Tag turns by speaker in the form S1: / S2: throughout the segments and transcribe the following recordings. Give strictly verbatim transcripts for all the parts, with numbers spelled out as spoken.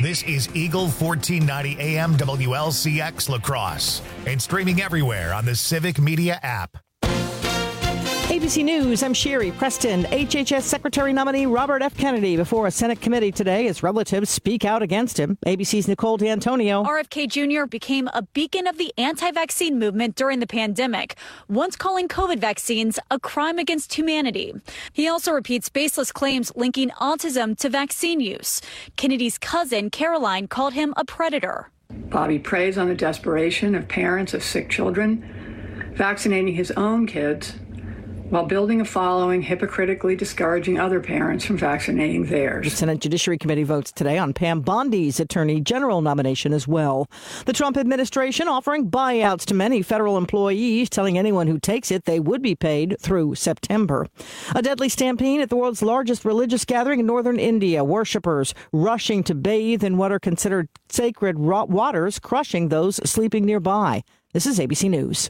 S1: This is Eagle fourteen ninety A M W L C X La Crosse and streaming everywhere on the Civic Media app.
S2: A B C News, I'm Sherry Preston. H H S Secretary nominee Robert F. Kennedy before a Senate committee today as relatives speak out against him. A B C's Nicole D'Antonio.
S3: R F K Junior became a beacon of the anti-vaccine movement during the pandemic, once calling COVID vaccines a crime against humanity. He also repeats baseless claims linking autism to vaccine use. Kennedy's cousin, Caroline, called him a predator.
S4: Bobby preys on the desperation of parents of sick children, vaccinating his own kids, while building a following hypocritically discouraging other parents from vaccinating theirs.
S2: The Senate Judiciary Committee votes today on Pam Bondi's Attorney General nomination as well. The Trump administration offering buyouts to many federal employees, telling anyone who takes it they would be paid through September. A deadly stampede at the world's largest religious gathering in northern India. Worshippers rushing to bathe in what are considered sacred waters, crushing those sleeping nearby. This is A B C News.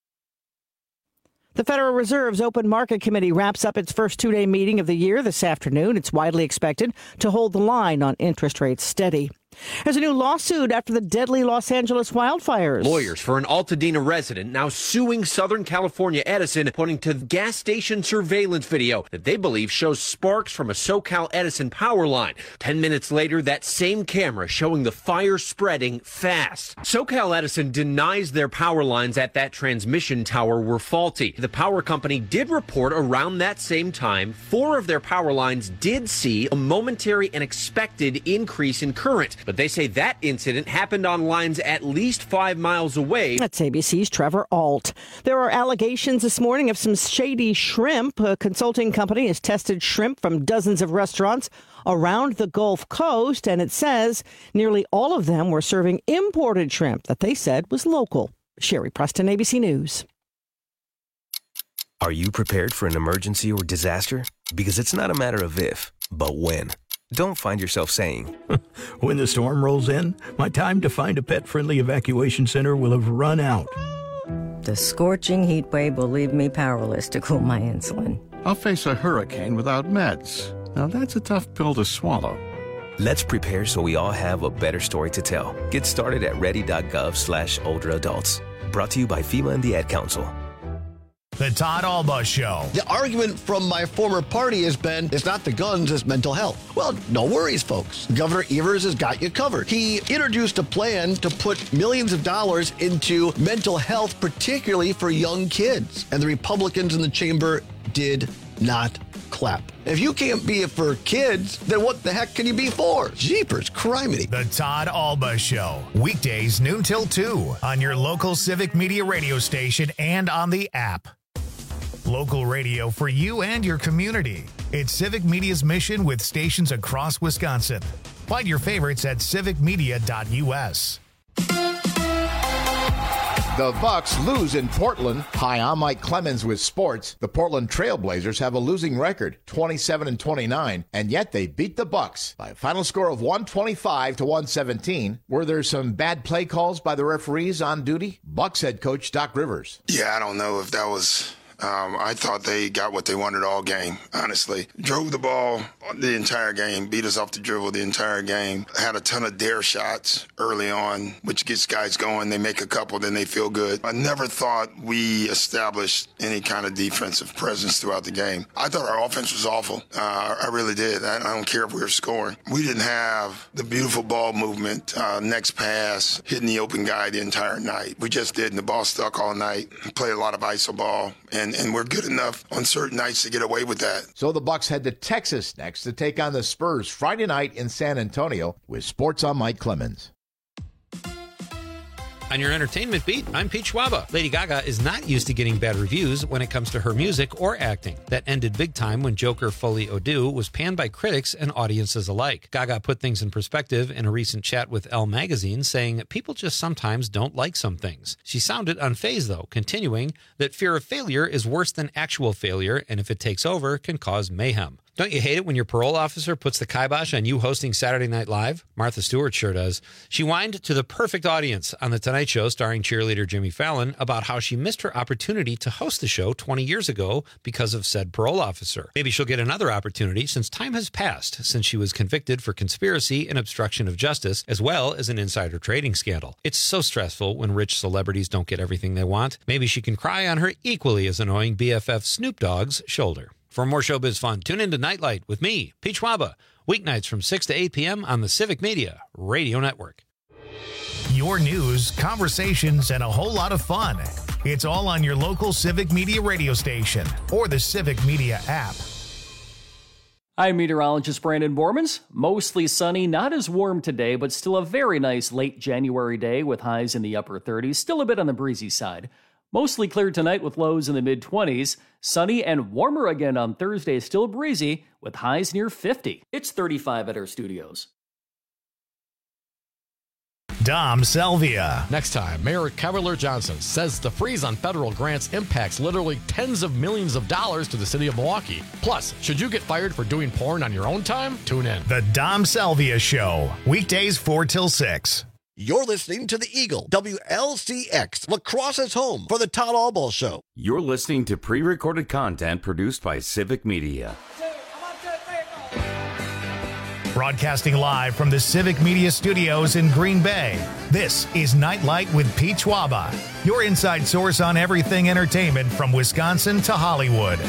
S2: The Federal Reserve's Open Market Committee wraps up its first two-day meeting of the year this afternoon. It's widely expected to hold the line on interest rates steady. There's a new lawsuit after the deadly Los Angeles wildfires.
S5: Lawyers for an Altadena resident now suing Southern California Edison, pointing to gas station surveillance video that they believe shows sparks from a SoCal Edison power line. Ten minutes later, that same camera showing the fire spreading fast. SoCal Edison denies their power lines at that transmission tower were faulty. The power company did report around that same time, four of their power lines did see a momentary and expected increase in current. But they say that incident happened on lines at least five miles away.
S2: That's A B C's Trevor Alt. There are allegations this morning of some shady shrimp. A consulting company has tested shrimp from dozens of restaurants around the Gulf Coast, and it says nearly all of them were serving imported shrimp that they said was local. Sherry Preston, A B C News.
S6: Are you prepared for an emergency or disaster? Because it's not a matter of if, but when. Don't find yourself saying,
S7: when the storm rolls in, my time to find a pet-friendly evacuation center will have run out.
S8: The scorching heat wave will leave me powerless to cool my insulin.
S9: I'll face a hurricane without meds. Now that's a tough pill to swallow.
S6: Let's prepare so we all have a better story to tell. Get started at ready.gov slash older adults. Brought to you by FEMA and the Ad Council.
S1: The Todd Alba Show.
S10: The argument from my former party has been, it's not the guns, it's mental health. Well, no worries, folks. Governor Evers has got you covered. He introduced a plan to put millions of dollars into mental health, particularly for young kids. And the Republicans in the chamber did not clap. If you can't be it for kids, then what the heck can you be for? Jeepers, criminy.
S1: The Todd Alba Show. Weekdays noon till two on your local Civic Media radio station and on the app. Local radio for you and your community. It's Civic Media's mission with stations across Wisconsin. Find your favorites at civic media dot u s.
S11: The Bucks lose in Portland. Hi, I'm Mike Clemens with sports. The Portland Trail Blazers have a losing record, twenty-seven and twenty-nine, and yet they beat the Bucks by a final score of one twenty-five to one seventeen. Were there some bad play calls by the referees on duty? Bucks head coach Doc Rivers.
S12: Yeah, I don't know if that was... Um, I thought they got what they wanted all game, honestly. Drove the ball the entire game, beat us off the dribble the entire game. Had a ton of dare shots early on, which gets guys going. They make a couple, then they feel good. I never thought we established any kind of defensive presence throughout the game. I thought our offense was awful. Uh, I really did. I, I don't care if we were scoring. We didn't have the beautiful ball movement, uh, next pass, hitting the open guy the entire night. We just did, and the ball stuck all night. Played a lot of iso ball, and And, and we're good enough on certain nights to get away with that.
S11: So the Bucks head to Texas next to take on the Spurs Friday night in San Antonio. With sports, on Mike Clemens.
S13: On your entertainment beat, I'm Pete Schwaba. Lady Gaga is not used to getting bad reviews when it comes to her music or acting. That ended big time when Joker Folie à Deux was panned by critics and audiences alike. Gaga put things in perspective in a recent chat with Elle magazine, saying, people just sometimes don't like some things. She sounded unfazed, though, continuing that fear of failure is worse than actual failure, and if it takes over, can cause mayhem. Don't you hate it when your parole officer puts the kibosh on you hosting Saturday Night Live? Martha Stewart sure does. She whined to the perfect audience on The Tonight Show starring cheerleader Jimmy Fallon about how she missed her opportunity to host the show twenty years ago because of said parole officer. Maybe she'll get another opportunity since time has passed since she was convicted for conspiracy and obstruction of justice, as well as an insider trading scandal. It's so stressful when rich celebrities don't get everything they want. Maybe she can cry on her equally as annoying B F F Snoop Dogg's shoulder. For more showbiz fun, tune in to Nightlight with me, Pete Schwaba, weeknights from six to eight p.m. on the Civic Media Radio Network.
S1: Your news, conversations, and a whole lot of fun. It's all on your local Civic Media radio station or the Civic Media app.
S14: I'm meteorologist Brandon Bormans. Mostly sunny, not as warm today, but still a very nice late January day with highs in the upper thirties, still a bit on the breezy side. Mostly clear tonight with lows in the mid-twenties. Sunny and warmer again on Thursday, still breezy with highs near fifty. It's thirty-five at our studios.
S1: Dom Salvia.
S15: Next time, Mayor Cavalier Johnson says the freeze on federal grants impacts literally tens of millions of dollars to the city of Milwaukee. Plus, should you get fired for doing porn on your own time? Tune in.
S1: The Dom Salvia Show, weekdays four till six.
S10: You're listening to the Eagle, W L C X, La Crosse's home for the Todd Albaugh Show.
S16: You're listening to pre-recorded content produced by Civic Media.
S1: Broadcasting live from the Civic Media Studios in Green Bay, this is Nightlight with Pete Schwaba, your inside source on everything entertainment from Wisconsin to Hollywood.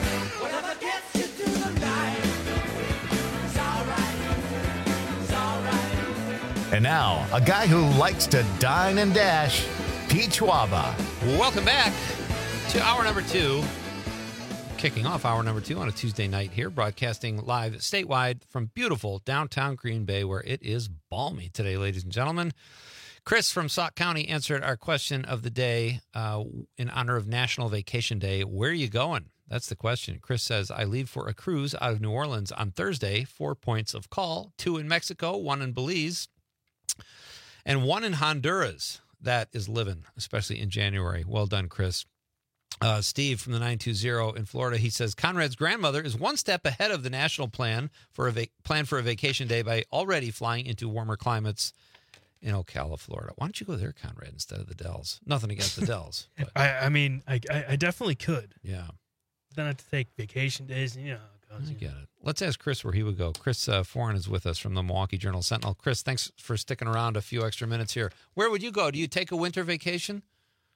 S1: And now, a guy who likes to dine and dash, Pete Schwaba.
S13: Welcome back to hour number two. Kicking off hour number two on a Tuesday night here, broadcasting live statewide from beautiful downtown Green Bay, where it is balmy today, ladies and gentlemen. Chris from Sauk County answered our question of the day uh, in honor of National Vacation Day. Where are you going? That's the question. Chris says, I leave for a cruise out of New Orleans on Thursday. Four points of call, two in Mexico, one in Belize, and one in Honduras. That is living, especially in January. Well done, Chris. Uh, Steve from the nine two zero in Florida, he says, Conrad's grandmother is one step ahead of the national plan for a va- plan for a vacation day by already flying into warmer climates in Ocala, Florida. Why don't you go there, Conrad, instead of the Dells? Nothing against the Dells. But.
S17: I, I mean, I, I definitely could.
S13: Yeah.
S17: Then I have to take vacation days. You know,
S13: I get it. Let's ask Chris where he would go. Chris uh, Foran is with us from the Milwaukee Journal Sentinel. Chris, thanks for sticking around a few extra minutes here. Where would you go? Do you take a winter vacation?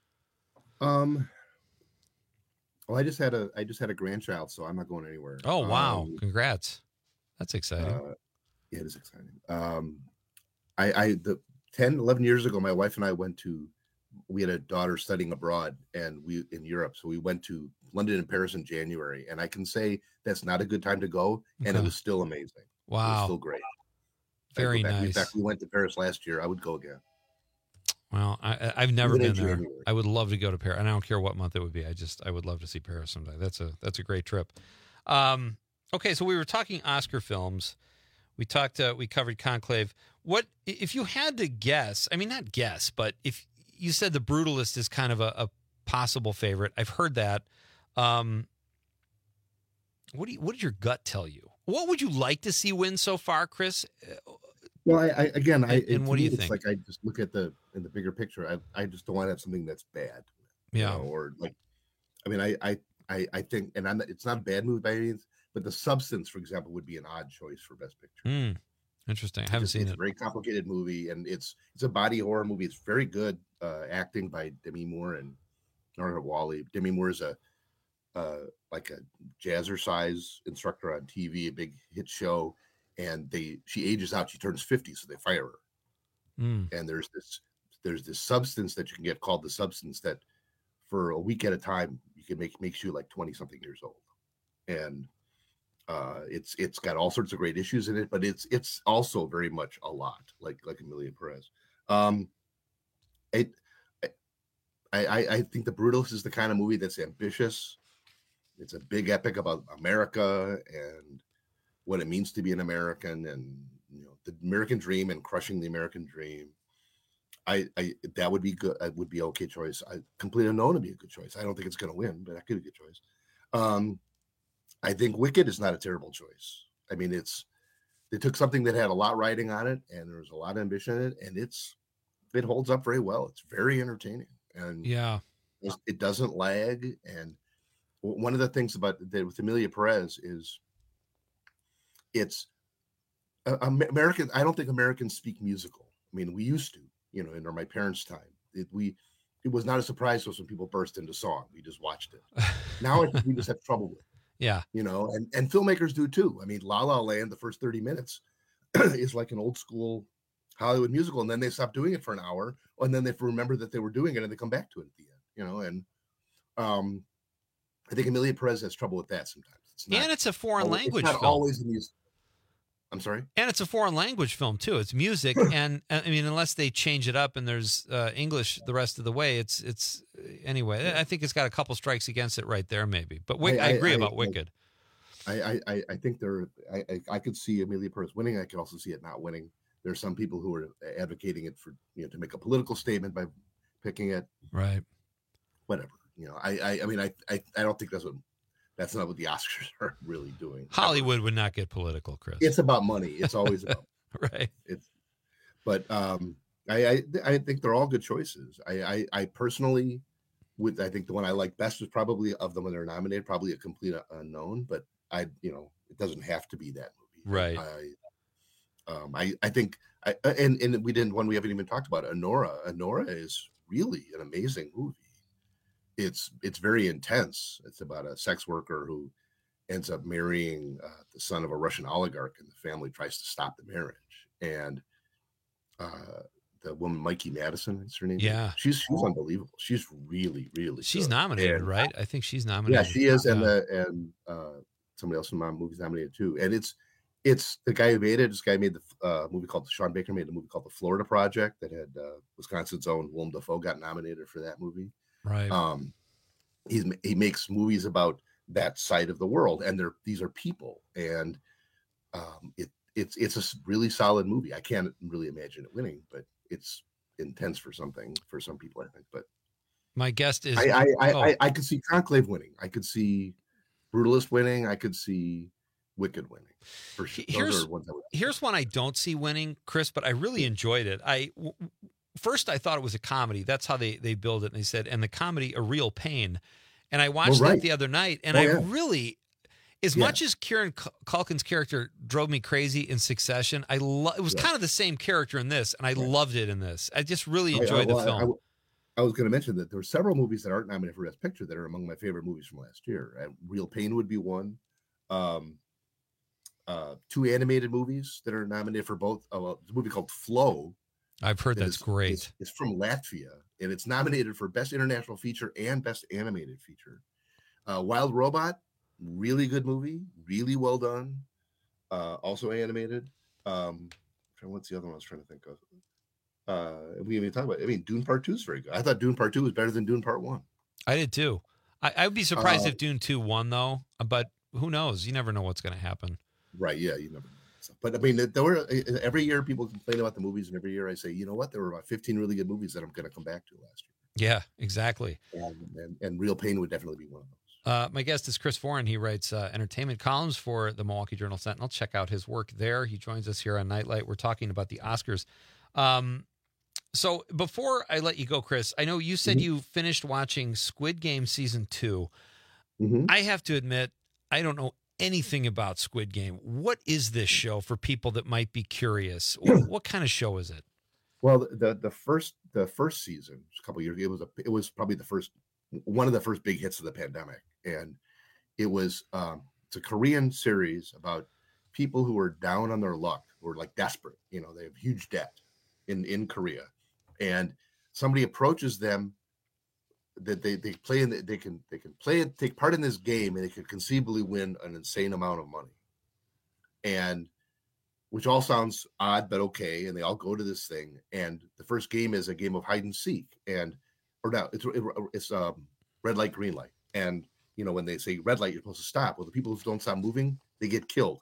S18: Um. Well, I just had a I just had a grandchild, so I'm not going anywhere.
S13: Oh wow!
S18: Um,
S13: Congrats. That's exciting.
S18: Uh, yeah, it is exciting. Um, I, I the ten, eleven years ago, my wife and I went to. We had a daughter studying abroad, and we in Europe, so we went to London and Paris in January. And I can say that's not a good time to go, and
S13: Okay.
S18: it was still amazing.
S13: Wow,
S18: it was still great.
S13: Very
S18: I'd go back. In
S13: nice.
S18: fact, we went to Paris last year. I would go again.
S13: Well, I, I've never
S18: Even in
S13: been there.
S18: January.
S13: I would love to go to Paris, and I don't care what month it would be. I just I would love to see Paris someday. That's a that's a great trip. Um, okay, so we were talking Oscar films. We talked. Uh, we covered Conclave. What if you had to guess? I mean, not guess, but if you said The Brutalist is kind of a, a possible favorite, I've heard that. Um, what do you, what did your gut tell you? What would you like to see win so far, Chris?
S18: Well, I, I again, I
S13: And-
S18: it-
S13: and what
S18: to
S13: do you
S18: me, it's
S13: think?
S18: Like I just look at the in the bigger picture. I I just don't want to have something that's bad. you
S13: Yeah.
S18: know, or like, I mean, I I I, I think, and I'm not, it's not a bad movie by any means, but The Substance, for example, would be an odd choice for Best Picture.
S13: Hmm. Interesting. I haven't
S18: It's-
S13: seen
S18: it's
S13: it.
S18: a very complicated movie, and it's it's a body horror movie. It's very good uh, acting by Demi Moore and Nora Wally. Demi Moore is a uh, like a jazzercise instructor on T V, a big hit show, and they she ages out. She turns fifty, so they fire her.
S13: Mm.
S18: And there's this there's this substance that you can get called the substance that for a week at a time you can make makes you like twenty something years old, and uh it's it's got all sorts of great issues in it, but it's it's also very much a lot like like Emilia Perez. um it I, I I think The Brutalist is the kind of movie that's ambitious. It's a big epic about America and what it means to be an American, and you know the American dream and crushing the American dream. I, I that would be good. It would be okay choice. I Complete Unknown would be a good choice. I don't think it's going to win, but that could be a good choice. Um, I think Wicked is not a terrible choice. I mean, it's they took something that had a lot riding on it, and there was a lot of ambition in it, and it's it holds up very well. It's very entertaining, and
S13: yeah,
S18: it, it doesn't lag. And one of the things about that with Emilia Perez is it's uh, American. I don't think Americans speak musical. I mean, we used to, you know, in my parents' time, it, we it was not a surprise to us when people burst into song. We just watched it. Now I think we just have trouble with it.
S13: Yeah,
S18: you know, and and filmmakers do too. I mean, La La Land, the first thirty minutes is like an old school Hollywood musical, and then they stop doing it for an hour, and then they remember that they were doing it, and they come back to it at the end. You know, and um, I think Emilia Perez has trouble with that sometimes. It's not,
S13: and it's a foreign
S18: always,
S13: language
S18: it's not
S13: film.
S18: always in music. I'm sorry.
S13: And it's a foreign language film too. It's music, and I mean, unless they change it up and there's uh, English the rest of the way, it's it's anyway. I think it's got a couple strikes against it right there, maybe. But Wick, I, I, I agree I, about I, Wicked.
S18: I, I I think there. I, I I could see Emilia Perez winning. I could also see it not winning. There's some people who are advocating it for, you know, to make a political statement by picking it.
S13: Right.
S18: Whatever. You know, I I, I mean I, I I don't think that's what that's not what the Oscars are really doing.
S13: Hollywood would not get political, Chris.
S18: It's about money. It's always about
S13: right.
S18: It's but um I, I I think they're all good choices. I I, I personally would I think the one I like best is probably of them when they're nominated, probably A Complete Unknown, but I you know it doesn't have to be that movie.
S13: Right.
S18: I, Um, I, I think, I, and, and we didn't, one we haven't even talked about, Anora. Anora is really an amazing movie. It's, it's very intense. It's about a sex worker who ends up marrying uh, the son of a Russian oligarch, and the family tries to stop the marriage. And uh, the woman, Mikey Madison, is her name.
S13: Yeah.
S18: She's, she's unbelievable. She's really, really
S13: She's
S18: good.
S13: nominated,
S18: and,
S13: right? I think she's nominated.
S18: Yeah, she is. And,
S13: yeah.
S18: the, and uh, somebody else in my movie's nominated too. And it's, It's the guy who made it. This guy made the uh, movie called Sean Baker made a movie called The Florida Project that had uh, Wisconsin's own Willem Dafoe got nominated for that movie.
S13: Right.
S18: Um, he's he makes movies about that side of the world, and they're these are people, and um, it it's it's a really solid movie. I can't really imagine it winning, but it's intense for something for some people, I think. But
S13: my guest is
S18: I I I,
S13: oh.
S18: I, I could see Conclave winning. I could see Brutalist winning. I could see Wicked winning. For sure.
S13: Here's here's one I don't see winning, Chris, but I really enjoyed it. I w- first I thought it was a comedy. That's how they they build it. And they said, and the comedy A Real Pain. And I watched
S18: oh, right.
S13: that the other night, and
S18: oh,
S13: I
S18: yeah.
S13: really, as
S18: yeah.
S13: much as Kieran Culkin's character drove me crazy in Succession, I lo- it was yeah. kind of the same character in this, and I right. loved it in this. I just really enjoyed I, I, well, the film.
S18: I, I, I was going to mention that there were several movies that aren't nominated for Best Picture that are among my favorite movies from last year. Uh, Real Pain would be one. Um, Uh, two animated movies that are nominated for both. Uh, a movie called Flow.
S13: I've heard
S18: that
S13: that's
S18: is,
S13: great.
S18: It's, it's from Latvia, and it's nominated for Best International Feature and Best Animated Feature. Uh, Wild Robot, really good movie, really well done. Uh, also animated. Um, what's the other one I was trying to think of? Uh, we even talk about. I mean, Dune Part Two is very good. I thought Dune Part Two was better than Dune Part One.
S13: I did too. I, I would be surprised
S18: uh,
S13: if Dune Two won, though. But who knows? You never know what's going to happen.
S18: Right. Yeah. You never know. But I mean, there were every year people complain about the movies, and every year I say, you know what? There were about fifteen really good movies that I'm going to come back to last year.
S13: Yeah, exactly.
S18: And, and, and Real Pain would definitely be one of those.
S13: Uh, my guest is Chris Foran. He writes uh, entertainment columns for the Milwaukee Journal Sentinel. Check out his work there. He joins us here on Nightlight. We're talking about the Oscars. Um, so before I let you go, Chris, I know you said mm-hmm. you finished watching Squid Game season two.
S18: Mm-hmm.
S13: I have to admit, I don't know anything about Squid Game. What is this show for people that might be curious? What, what kind of show is it?
S18: Well, the the first the first season, a couple of years ago, it was a it was probably the first one of the first big hits of the pandemic, and it was um, it's a Korean series about people who are down on their luck, who are like desperate. You know, they have huge debt in in Korea, and somebody approaches them that they they play in the, they can they can play it take part in this game, and they could conceivably win an insane amount of money, and which all sounds odd but okay. And they all go to this thing, and the first game is a game of hide and seek, and or no, it's it, it's um red light, green light, and you know when they say red light, you're supposed to stop. Well, the people who don't stop moving, they get killed,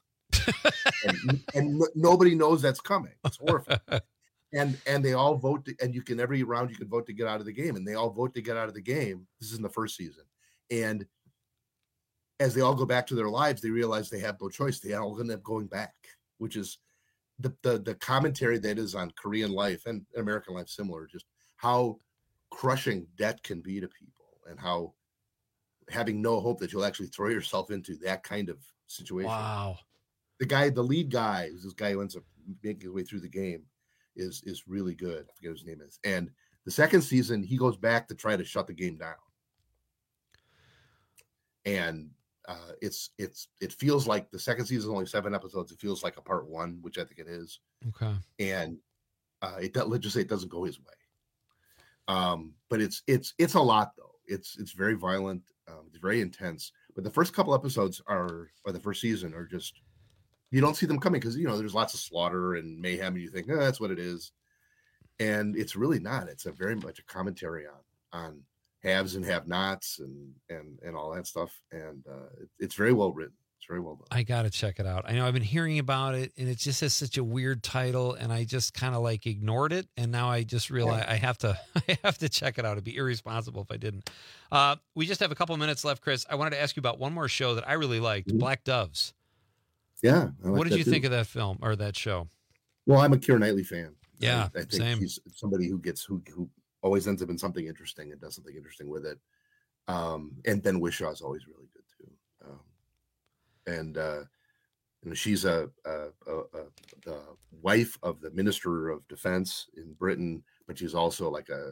S18: and, and nobody knows that's coming. It's horrifying. And and they all vote, to, and you can every round you can vote to get out of the game, and they all vote to get out of the game. This is in the first season, and as they all go back to their lives, they realize they have no choice. They all end up going back, which is the the the commentary that is on Korean life and American life similar, just how crushing debt can be to people and how having no hope that you'll actually throw yourself into that kind of situation.
S13: Wow.
S18: The guy, the lead guy, this guy who ends up making his way through the game, is is really good. I forget what his name is. And the second season, he goes back to try to shut the game down. And uh, it's it's it feels like the second season is only seven episodes. It feels like a part one, which I think it is.
S13: Okay. And
S18: uh, it let's just say it doesn't go his way. Um, but it's it's it's a lot though. It's it's very violent. Um, it's very intense. But the first couple episodes are, or the first season, are just, you don't see them coming because, you know, there's lots of slaughter and mayhem, and you think, oh, that's what it is. And it's really not. It's a very much a commentary on on haves and have-nots and and and all that stuff. And uh, it, it's very well written. It's very well done.
S13: I got to check it out. I know I've been hearing about it, and it just has such a weird title, and I just kind of like ignored it. And now I just realize yeah. I have to, I have to check it out. It'd be irresponsible if I didn't. Uh, we just have a couple minutes left, Chris. I wanted to ask you about one more show that I really liked, mm-hmm. Black Doves.
S18: Yeah. I like
S13: what did you
S18: too.
S13: think of that film or that show?
S18: Well, I'm a Keira Knightley fan.
S13: Yeah,
S18: I, I think
S13: same.
S18: He's somebody who gets who who always ends up in something interesting and does something interesting with it. Um, and Ben Whishaw is always really good too. Um, and uh, you know, she's a, a, a, a the wife of the Minister of Defense in Britain, but she's also like a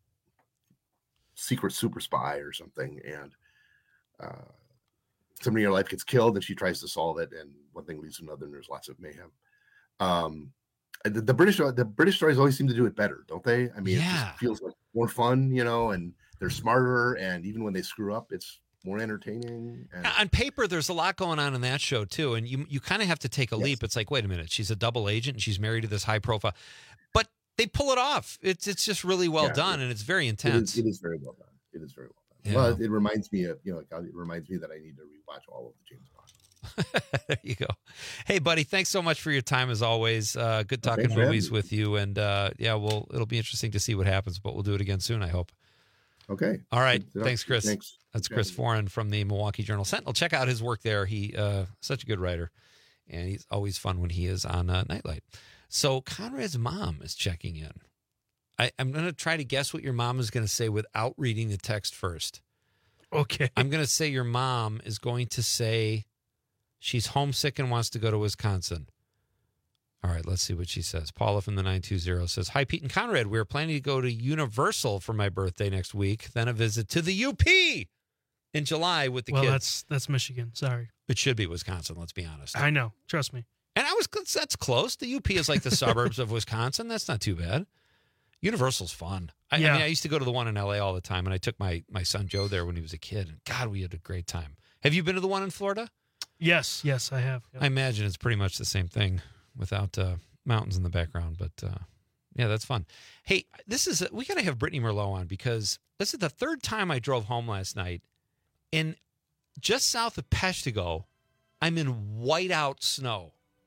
S18: secret super spy or something. And uh, somebody in her life gets killed, and she tries to solve it, and one thing leads to another, and there's lots of mayhem. Um, the, the British, the British stories always seem to do it better, don't they? I mean,
S13: yeah.
S18: It just feels like more fun, you know, and they're smarter, and even when they screw up, it's more entertaining. And...
S13: On paper, there's a lot going on in that show too, and you you kind of have to take a yes. leap. It's like, wait a minute, she's a double agent, and she's married to this high profile, but they pull it off. It's it's just really well yeah, done, it, and it's very intense.
S18: It is, it is very well done. It is very well done.
S13: Yeah.
S18: Well, it, it reminds me of, you know, it reminds me that I need to rewatch all of the James Bond.
S13: There you go. Hey, buddy, thanks so much for your time as always. Uh, good talking
S18: thanks,
S13: movies with you, and uh, yeah, well, it'll be interesting to see what happens, but we'll do it again soon, I hope.
S18: Okay.
S13: All right. Thanks, Chris.
S18: Thanks.
S13: That's Chris Foran from the Milwaukee Journal Sentinel. Check out his work there. He uh, such a good writer, and he's always fun when he is on uh, Nightlight. So Conrad's mom is checking in. I, I'm going to try to guess what your mom is going to say without reading the text first.
S17: Okay.
S13: I'm going to say your mom is going to say she's homesick and wants to go to Wisconsin. All right, let's see what she says. Paula from the nine two zero says, hi, Pete and Conrad. We're planning to go to Universal for my birthday next week, then a visit to the U P in July with the
S17: well,
S13: kids.
S17: Well, that's that's Michigan. Sorry.
S13: It should be Wisconsin, let's be honest.
S17: I know. Trust me.
S13: And I was that's close. The U P is like the suburbs of Wisconsin. That's not too bad. Universal's fun. I,
S17: yeah.
S13: I mean, I used to go to the one in L A all the time, and I took my, my son Joe there when he was a kid. And God, we had a great time. Have you been to the one in Florida?
S17: Yes. Yes, I have. Yep.
S13: I imagine it's pretty much the same thing without uh, mountains in the background, but uh, yeah, that's fun. Hey, this is, a, we got to have Brittany Merlot on because this is the third time I drove home last night, and just south of Peshtigo, I'm in whiteout snow.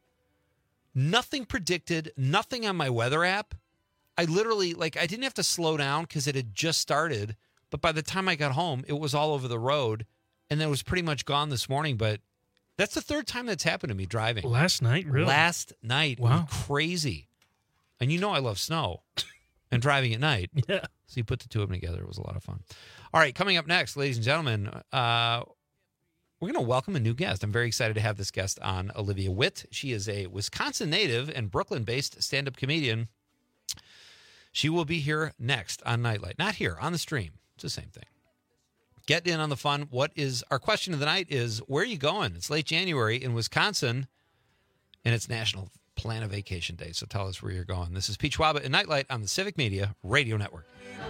S13: Nothing predicted, nothing on my weather app. I literally, like, I didn't have to slow down because it had just started, but by the time I got home, it was all over the road, and then it was pretty much gone this morning, but that's the third time that's happened to me driving.
S17: Last night, really?
S13: Last night.
S17: Wow.
S13: It was crazy. And you know I love snow and driving at night.
S17: Yeah.
S13: So you put the two of them together. It was a lot of fun. All right, coming up next, ladies and gentlemen, uh, we're going to welcome a new guest. I'm very excited to have this guest on, Olivia Witt. She is a Wisconsin native and Brooklyn-based stand-up comedian. She will be here next on Nightlight. Not here, on the stream. It's the same thing. Get in on the fun. What is our question of the night is, where are you going? It's late January in Wisconsin, and it's National Plan a Vacation Day. So tell us where you're going. This is Pete Schwaba and Nightlight on the Civic Media Radio Network.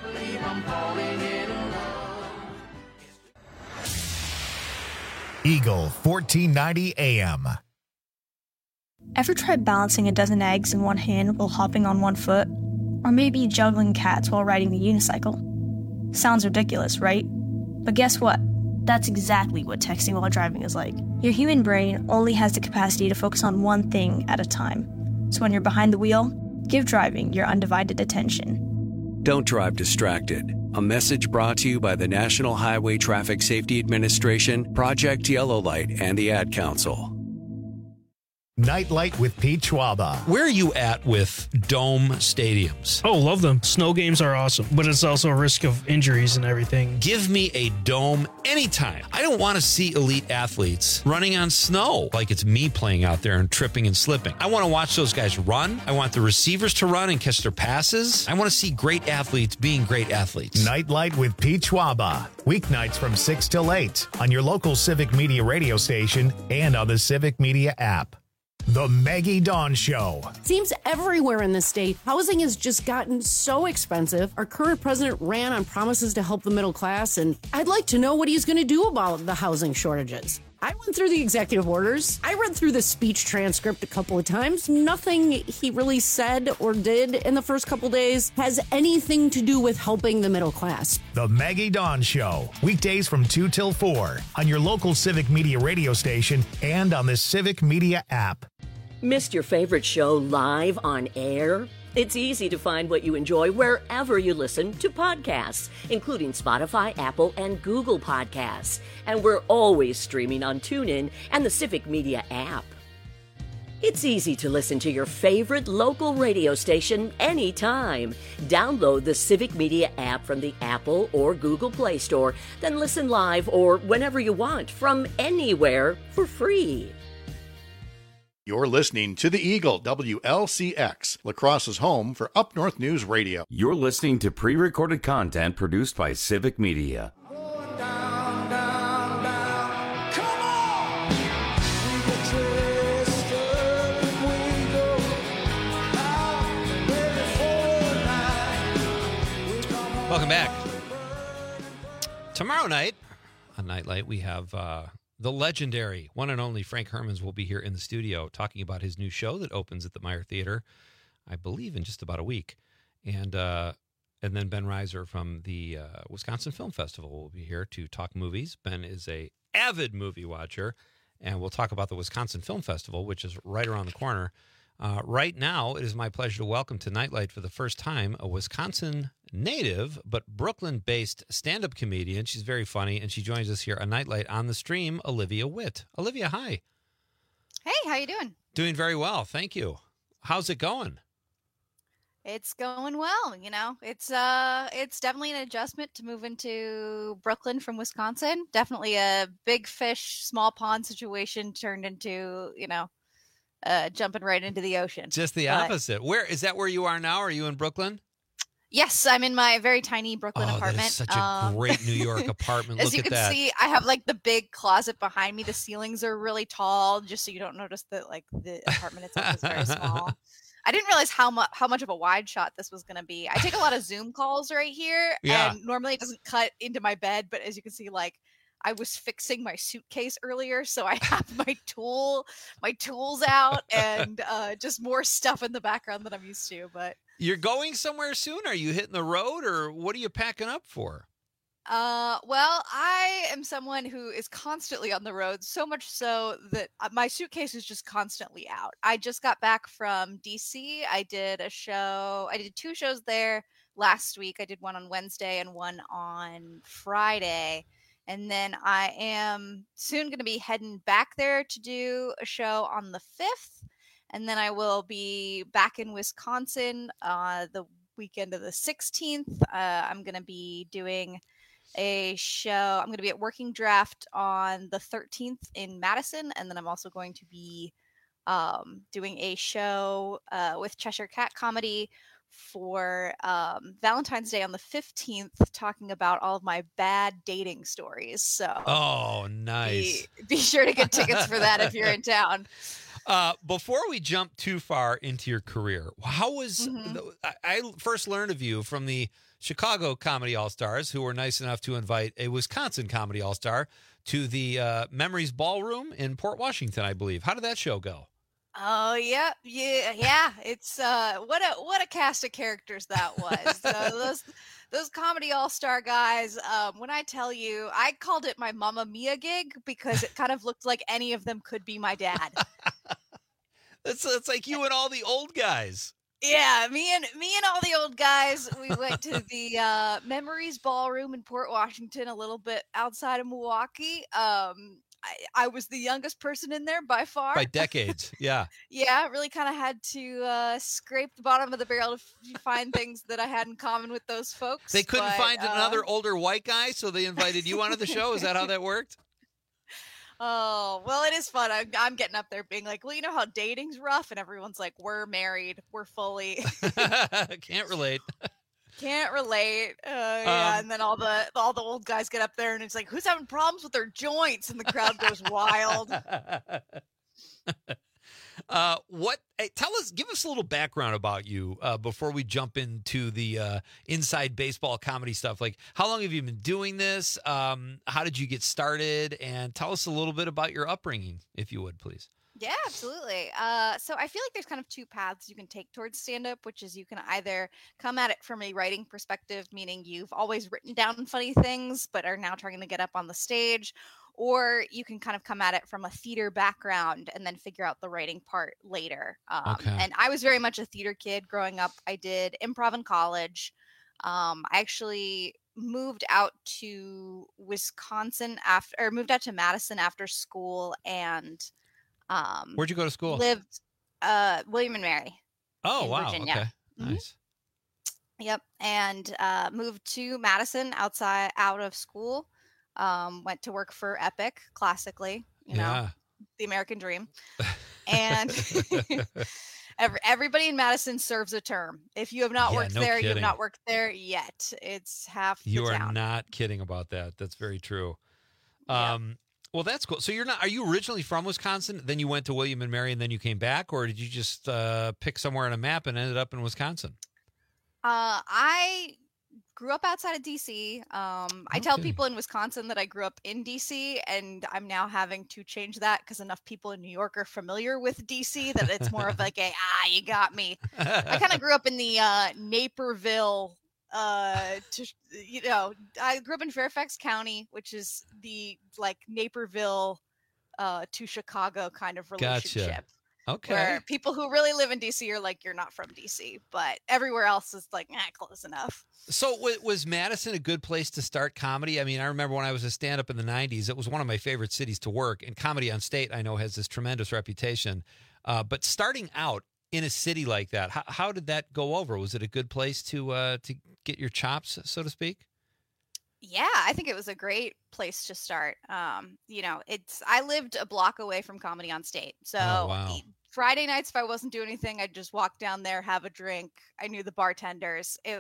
S1: Eagle fourteen ninety A M.
S19: Ever tried balancing a dozen eggs in one hand while hopping on one foot? Or maybe juggling cats while riding the unicycle? Sounds ridiculous, right? But guess what? That's exactly what texting while driving is like. Your human brain only has the capacity to focus on one thing at a time. So when you're behind the wheel, give driving your undivided attention.
S20: Don't drive distracted. A message brought to you by the National Highway Traffic Safety Administration, Project Yellow Light, and the Ad Council.
S1: Nightlight with Pete Schwaba.
S13: Where are you at with dome stadiums?
S17: Oh, love them. Snow games are awesome, but it's also a risk of injuries and everything.
S13: Give me a dome anytime. I don't want to see elite athletes running on snow like it's me playing out there and tripping and slipping. I want to watch those guys run. I want the receivers to run and catch their passes. I want to see great athletes being great athletes.
S1: Nightlight with Pete Schwaba. Weeknights from six till eight on your local Civic Media radio station and on the Civic Media app. The Maggie Dawn Show.
S21: Seems everywhere in the state, housing has just gotten so expensive. Our current president ran on promises to help the middle class, and I'd like to know what he's going to do about the housing shortages. I went through the executive orders. I read through the speech transcript a couple of times. Nothing he really said or did in the first couple days has anything to do with helping the middle class.
S1: The Maggie Dawn Show. Weekdays from two till four on your local Civic Media radio station and on the Civic Media app.
S22: Missed your favorite show live on air? It's easy to find what you enjoy wherever you listen to podcasts, including Spotify, Apple, and Google Podcasts. And we're always streaming on TuneIn and the Civic Media app. It's easy to listen to your favorite local radio station anytime. Download the Civic Media app from the Apple or Google Play Store, then listen live or whenever you want from anywhere for free.
S23: You're listening to The Eagle, W L C X, La Crosse's home for Up North News Radio.
S16: You're listening to pre-recorded content produced by Civic Media.
S13: Welcome back. Tomorrow night on Nightlight, we have uh, the legendary one and only Frank Hermans will be here in the studio talking about his new show that opens at the Meyer Theater, I believe, in just about a week. And uh, and then Ben Reiser from the uh, Wisconsin Film Festival will be here to talk movies. Ben is a avid movie watcher, and we'll talk about the Wisconsin Film Festival, which is right around the corner. Uh, right now, it is my pleasure to welcome to Nightlight for the first time a Wisconsin native but Brooklyn-based stand-up comedian. She's very funny, and she joins us here on Nightlight on the stream, Olivia Witt. Olivia, hi.
S24: Hey, how you doing?
S13: Doing very well, thank you. How's it going?
S24: It's going well, you know. It's uh it's definitely an adjustment to move into Brooklyn from Wisconsin. Definitely a big fish, small pond situation turned into, you know, uh jumping right into the ocean.
S13: Just the
S24: but,
S13: opposite. Where is that where you are now? Are you in Brooklyn?
S24: Yes, I'm in my very tiny Brooklyn
S13: oh,
S24: apartment.
S13: That is such a
S24: um,
S13: great New York apartment.
S24: As
S13: Look
S24: you
S13: at
S24: can
S13: that.
S24: see, I have like the big closet behind me. The ceilings are really tall, just so you don't notice that like the apartment itself is very small. I didn't realize how much how much of a wide shot this was going to be. I take a lot of Zoom calls right here,
S13: Yeah.
S24: and normally it doesn't cut into my bed, but as you can see, like I was fixing my suitcase earlier, so I have my tool, my tools out, and uh, just more stuff in the background than I'm used to. But
S13: You're going somewhere soon? Are you hitting the road, or what are you packing up for?
S24: Uh, well, I am someone who is constantly on the road, so much so that uh, my suitcase is just constantly out. I just got back from D C. I did a show. I did two shows there last week. I did one on Wednesday and one on Friday. And then I am soon going to be heading back there to do a show on the fifth. And then I will be back in Wisconsin uh, the weekend of the sixteenth. Uh, I'm going to be doing a show. I'm going to be at Working Draft on the thirteenth in Madison, and then I'm also going to be um, doing a show uh, with Cheshire Cat Comedy for um, Valentine's Day on the fifteenth, talking about all of my bad dating stories. So,
S13: oh, nice.
S24: Be, be sure to get tickets for that if you're in town.
S13: Uh, before we jump too far into your career, how was
S24: Mhm.
S13: the, I, I first learned of you from the Chicago Comedy All-Stars, who were nice enough to invite a Wisconsin Comedy All-Star to the uh, Memories Ballroom in Port Washington, I believe. How did that show go?
S24: Oh yeah, yeah, yeah. It's uh, what a what a cast of characters that was. uh, those those comedy all star guys. Um, when I tell you, I called it my Mamma Mia gig because it kind of looked like any of them could be my dad.
S13: It's it's like you and all the old guys.
S24: Yeah, me and me and all the old guys, we went to the uh, Memories Ballroom in Port Washington, a little bit outside of Milwaukee. Um, I, I was the youngest person in there by far.
S13: By decades, yeah.
S24: Yeah, really kind of had to uh, scrape the bottom of the barrel to f- find things that I had in common with those folks.
S13: They couldn't
S24: but,
S13: find
S24: uh,
S13: another older white guy, so they invited you onto the show. Is that how that worked?
S24: Oh, well, it is fun. I'm, I'm getting up there being like, well, you know how dating's rough? And everyone's like, we're married. We're fully.
S13: Can't relate.
S24: Can't relate. Uh, yeah,
S13: Um,
S24: and then all the all the old guys get up there and it's like, who's having problems with their joints? And the crowd goes wild.
S13: Uh, what? Hey, tell us, give us a little background about you uh, before we jump into the uh, inside baseball comedy stuff. Like, how long have you been doing this? Um, how did you get started? And tell us a little bit about your upbringing, if you would, please.
S24: Yeah, absolutely. Uh, so I feel like there's kind of two paths you can take towards stand-up, which is you can either come at it from a writing perspective, meaning you've always written down funny things, but are now trying to get up on the stage, or you can kind of come at it from a theater background and then figure out the writing part later. Um,
S2: Okay.
S24: And I was very much a theater kid growing up. I did improv in college. Um, I actually moved out to Wisconsin after, or moved out to Madison after school and um,
S13: Where'd you go to school?
S24: lived uh, William and Mary.
S13: Oh,
S24: in
S13: wow.
S24: Virginia.
S13: Okay.
S24: Mhm.
S13: Nice.
S24: Yep. And uh, moved to Madison outside out of school. Um, went to work for Epic, classically, you know,
S13: Yeah.
S24: the American dream. And every, everybody in Madison serves a term. If you have not
S13: Yeah,
S24: worked
S13: no
S24: there, you have
S13: kidding.
S24: not worked there yet. It's half the
S13: You are
S24: town.
S13: not kidding about that. That's very true. Um, Well, that's cool. So you're not, are you originally from Wisconsin? Then you went to William and Mary and then you came back? Or did you just uh, pick somewhere on a map and ended up in Wisconsin?
S24: Uh, I grew up outside of D C. Um, I tell
S13: Okay.
S24: people in Wisconsin that I grew up in D C, and I'm now having to change that because enough people in New York are familiar with D C that it's more of like a, ah, you got me. I kind of grew up in the uh, Naperville, uh, to, you know, I grew up in Fairfax County, which is the like Naperville uh, to Chicago kind of
S13: Gotcha.
S24: relationship.
S13: Okay.
S24: Where people who really live in D C are like, you're not from D C, but everywhere else is like, eh, close enough.
S13: So w- was Madison a good place to start comedy? I mean, I remember when I was a stand-up in the nineties, it was one of my favorite cities to work. And Comedy on State, I know, has this tremendous reputation. Uh, but starting out in a city like that, how, how did that go over? Was it a good place to uh, to get your chops, so to speak?
S24: Yeah, I think it was a great place to start. Um, you know, it's I lived a block away from Comedy on State. So
S13: Oh, wow.
S24: e- Friday nights, if I wasn't doing anything, I'd just walk down there, have a drink. I knew the bartenders. It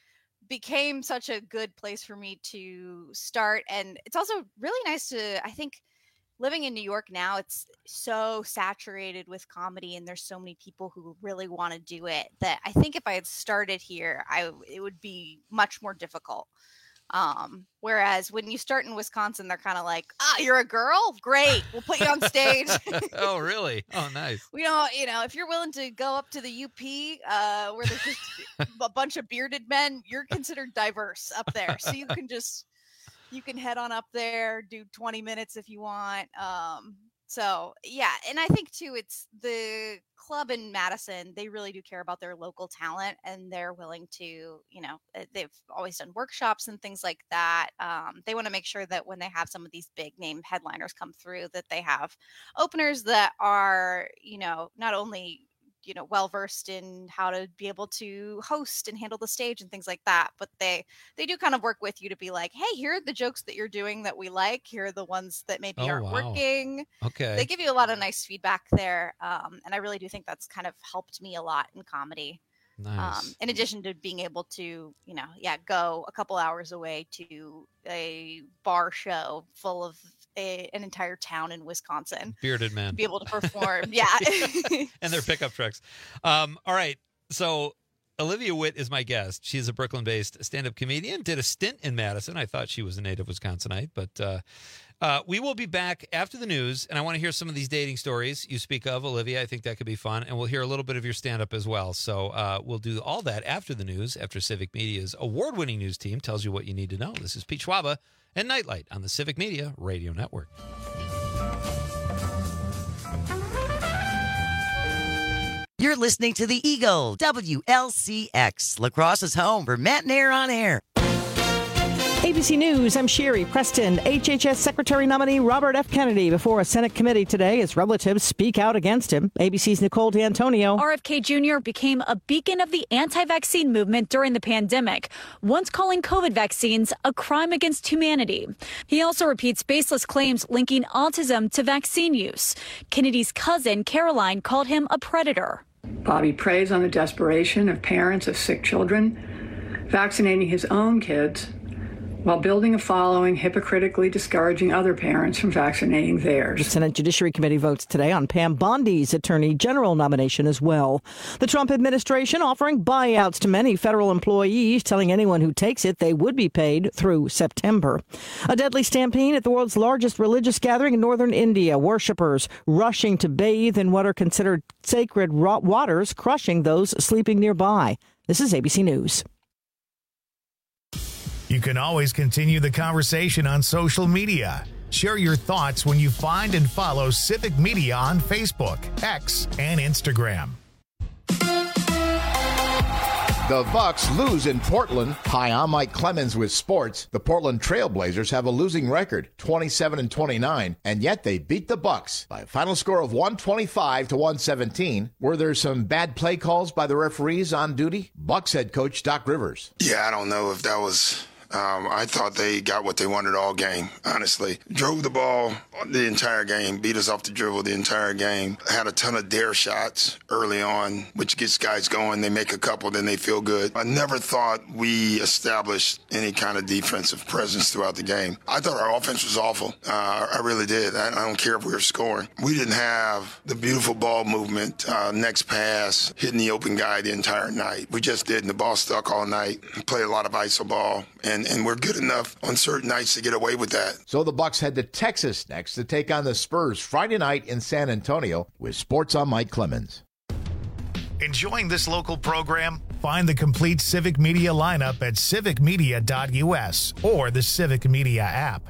S24: became such a good place for me to start. And it's also really nice to, I think, living in New York now, it's so saturated with comedy and there's so many people who really want to do it that I think if I had started here, I it would be much more difficult. Um, whereas when you start in Wisconsin, they're kind of like, ah, you're a girl? Great. We'll put you on stage.
S13: Oh, really? Oh, nice.
S24: We don't, you know, if you're willing to go up to the U P, uh, where there's just a bunch of bearded men, you're considered diverse up there. So you can just, you can head on up there, do twenty minutes if you want. Um, so yeah. And I think too, it's the club in Madison. They really do care about their local talent and they're willing to, you know, uh, they've always done workshops and things like that. Um, they want to make sure that when they have some of these big name headliners come through, that they have openers that are, you know, not only, you know, well versed in how to be able to host and handle the stage and things like that, but they they do kind of work with you to be like, hey, here are the jokes that you're doing that we like, here are the ones that maybe
S13: Oh,
S24: aren't
S13: wow.
S24: working.
S13: Okay.
S24: They give you a lot of nice feedback there, um, and I really do think that's kind of helped me a lot in comedy.
S13: Nice.
S24: Um, in addition to being able to, you know, yeah, go a couple hours away to a bar show full of a, an entire town in Wisconsin.
S13: Bearded men.
S24: Be able to perform. Yeah.
S13: And their pickup trucks. Um, all right. So Olivia Witt is my guest. She is a Brooklyn-based stand-up comedian, did a stint in Madison. I thought she was a native Wisconsinite, but uh, uh, we will be back after the news, and I want to hear some of these dating stories you speak of, Olivia. I think that could be fun, and we'll hear a little bit of your stand-up as well. So uh, we'll do all that after the news, after Civic Media's award-winning news team tells you what you need to know. This is Pete Schwaba and Nightlight on the Civic Media Radio Network.
S2: You're listening to the Eagle, W L C X, La Crosse's home for Matt and Air on Air.
S3: A B C News, I'm Sherry Preston. H H S Secretary nominee Robert F. Kennedy before a Senate committee today as relatives speak out against him. A B C's Nicole D'Antonio.
S4: R F K Junior became a beacon of the anti-vaccine movement during the pandemic, once calling COVID vaccines a crime against humanity. He also repeats baseless claims linking autism to vaccine use. Kennedy's cousin, Caroline, called him a predator.
S5: Bobby preys on the desperation of parents of sick children, vaccinating his own kids while building a following hypocritically discouraging other parents from vaccinating theirs.
S3: The Senate Judiciary Committee votes today on Pam Bondi's Attorney General nomination as well. The Trump administration offering buyouts to many federal employees, telling anyone who takes it they would be paid through September. A deadly stampede at the world's largest religious gathering in northern India. Worshippers rushing to bathe in what are considered sacred waters, crushing those sleeping nearby. This is A B C News.
S1: You can always continue the conversation on social media. Share your thoughts when you find and follow Civic Media on Facebook, X, and Instagram.
S11: The Bucks lose in Portland. Hi, I'm Mike Clemens with sports. The Portland Trail Blazers have a losing record, twenty-seven and twenty-nine, and yet they beat the Bucks by a final score of one twenty-five to one seventeen. Were there some bad play calls by the referees on duty? Bucks head coach Doc Rivers.
S12: Yeah, I don't know if that was... Um, I thought they got what they wanted all game, honestly. Drove the ball the entire game, beat us off the dribble the entire game. Had a ton of dare shots early on, which gets guys going. They make a couple, then they feel good. I never thought we established any kind of defensive presence throughout the game. I thought our offense was awful. Uh, I really did. I, I don't care if we were scoring. We didn't have the beautiful ball movement, uh, next pass, hitting the open guy the entire night. We just didn't. The ball stuck all night. Played a lot of iso ball. And and we're good enough on certain nights to get away with that.
S11: So the Bucks head to Texas next to take on the Spurs Friday night in San Antonio. With sports, I'm Mike Clemens.
S1: Enjoying this local program? Find the complete Civic Media lineup at civic media dot u s or the Civic Media app.